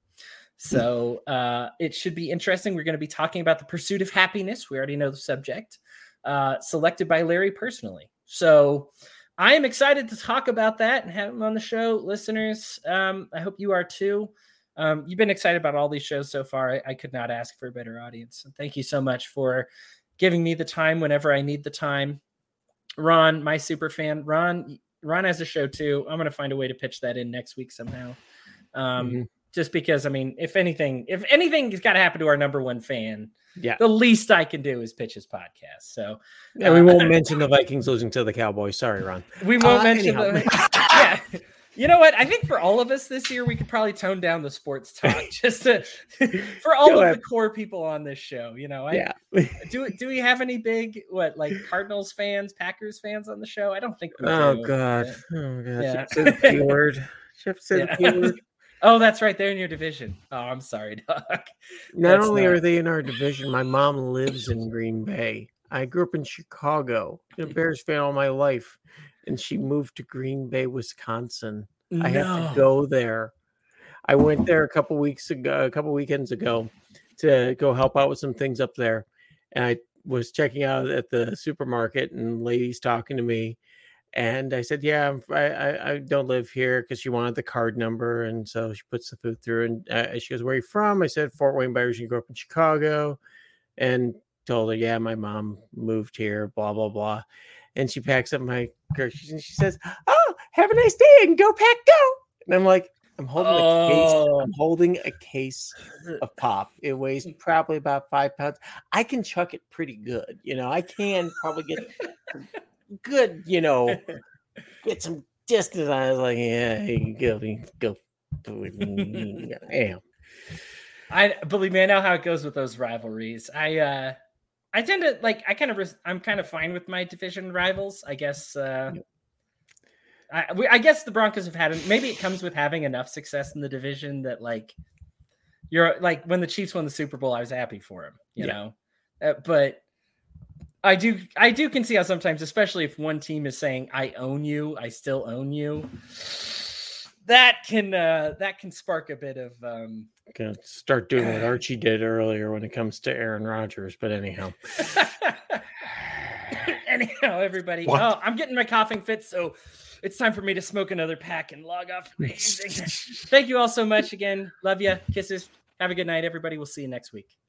So it should be interesting. We're going to be talking about the pursuit of happiness. We already know the subject, selected by Larry personally. So I am excited to talk about that and have him on the show. Listeners, I hope you are too. You've been excited about all these shows so far. I could not ask for a better audience. So thank you so much for giving me the time whenever I need the time. Ron, my super fan. Ron has a show too. I'm going to find a way to pitch that in next week somehow. Just because, I mean, if anything has got to happen to our number one fan, the least I can do is pitch his podcast. So we won't mention the Vikings losing to the Cowboys. Sorry, Ron. We won't mention yeah. You know what? I think for all of us this year, we could probably tone down the sports talk just to for all of the core people on this show. You know, do we have any big Cardinals fans, Packers fans on the show? I don't think we do. Oh God. Yeah. Chip said the P word. Oh, that's right. They're in your division. Oh, I'm sorry, Doc. Not only are they in our division, my mom lives in Green Bay. I grew up in Chicago. Been a Bears fan all my life. And she moved to Green Bay, Wisconsin. I had to go there. I went there a couple weekends ago to go help out with some things up there. And I was checking out at the supermarket and ladies talking to me. And I said, yeah, I don't live here, because she wanted the card number. And so she puts the food through. And she goes, where are you from? I said, Fort Wayne, Bears. You grew up in Chicago. And told her, yeah, my mom moved here, blah, blah, blah. And she packs up my groceries and she says, oh, have a nice day and go pack, go. And I'm like, I'm holding a case of pop. It weighs probably about 5 pounds. I can chuck it pretty good. You know, I can probably get good, you know, get some distance. I was like, yeah, go. Damn. I believe me, I know how it goes with those rivalries. I tend to I'm kind of fine with my division rivals. I guess I guess the Broncos have maybe it comes with having enough success in the division that you're when the Chiefs won the Super Bowl, I was happy for them, you know. But I can see how sometimes, especially if one team is saying I own you, I still own you, that can spark a bit of gonna start doing what Archie did earlier when it comes to Aaron Rodgers. But anyhow, everybody. What? Oh, I'm getting my coughing fit, so it's time for me to smoke another pack and log off. Thank you all so much again. Love you. Kisses. Have a good night, everybody. We'll see you next week.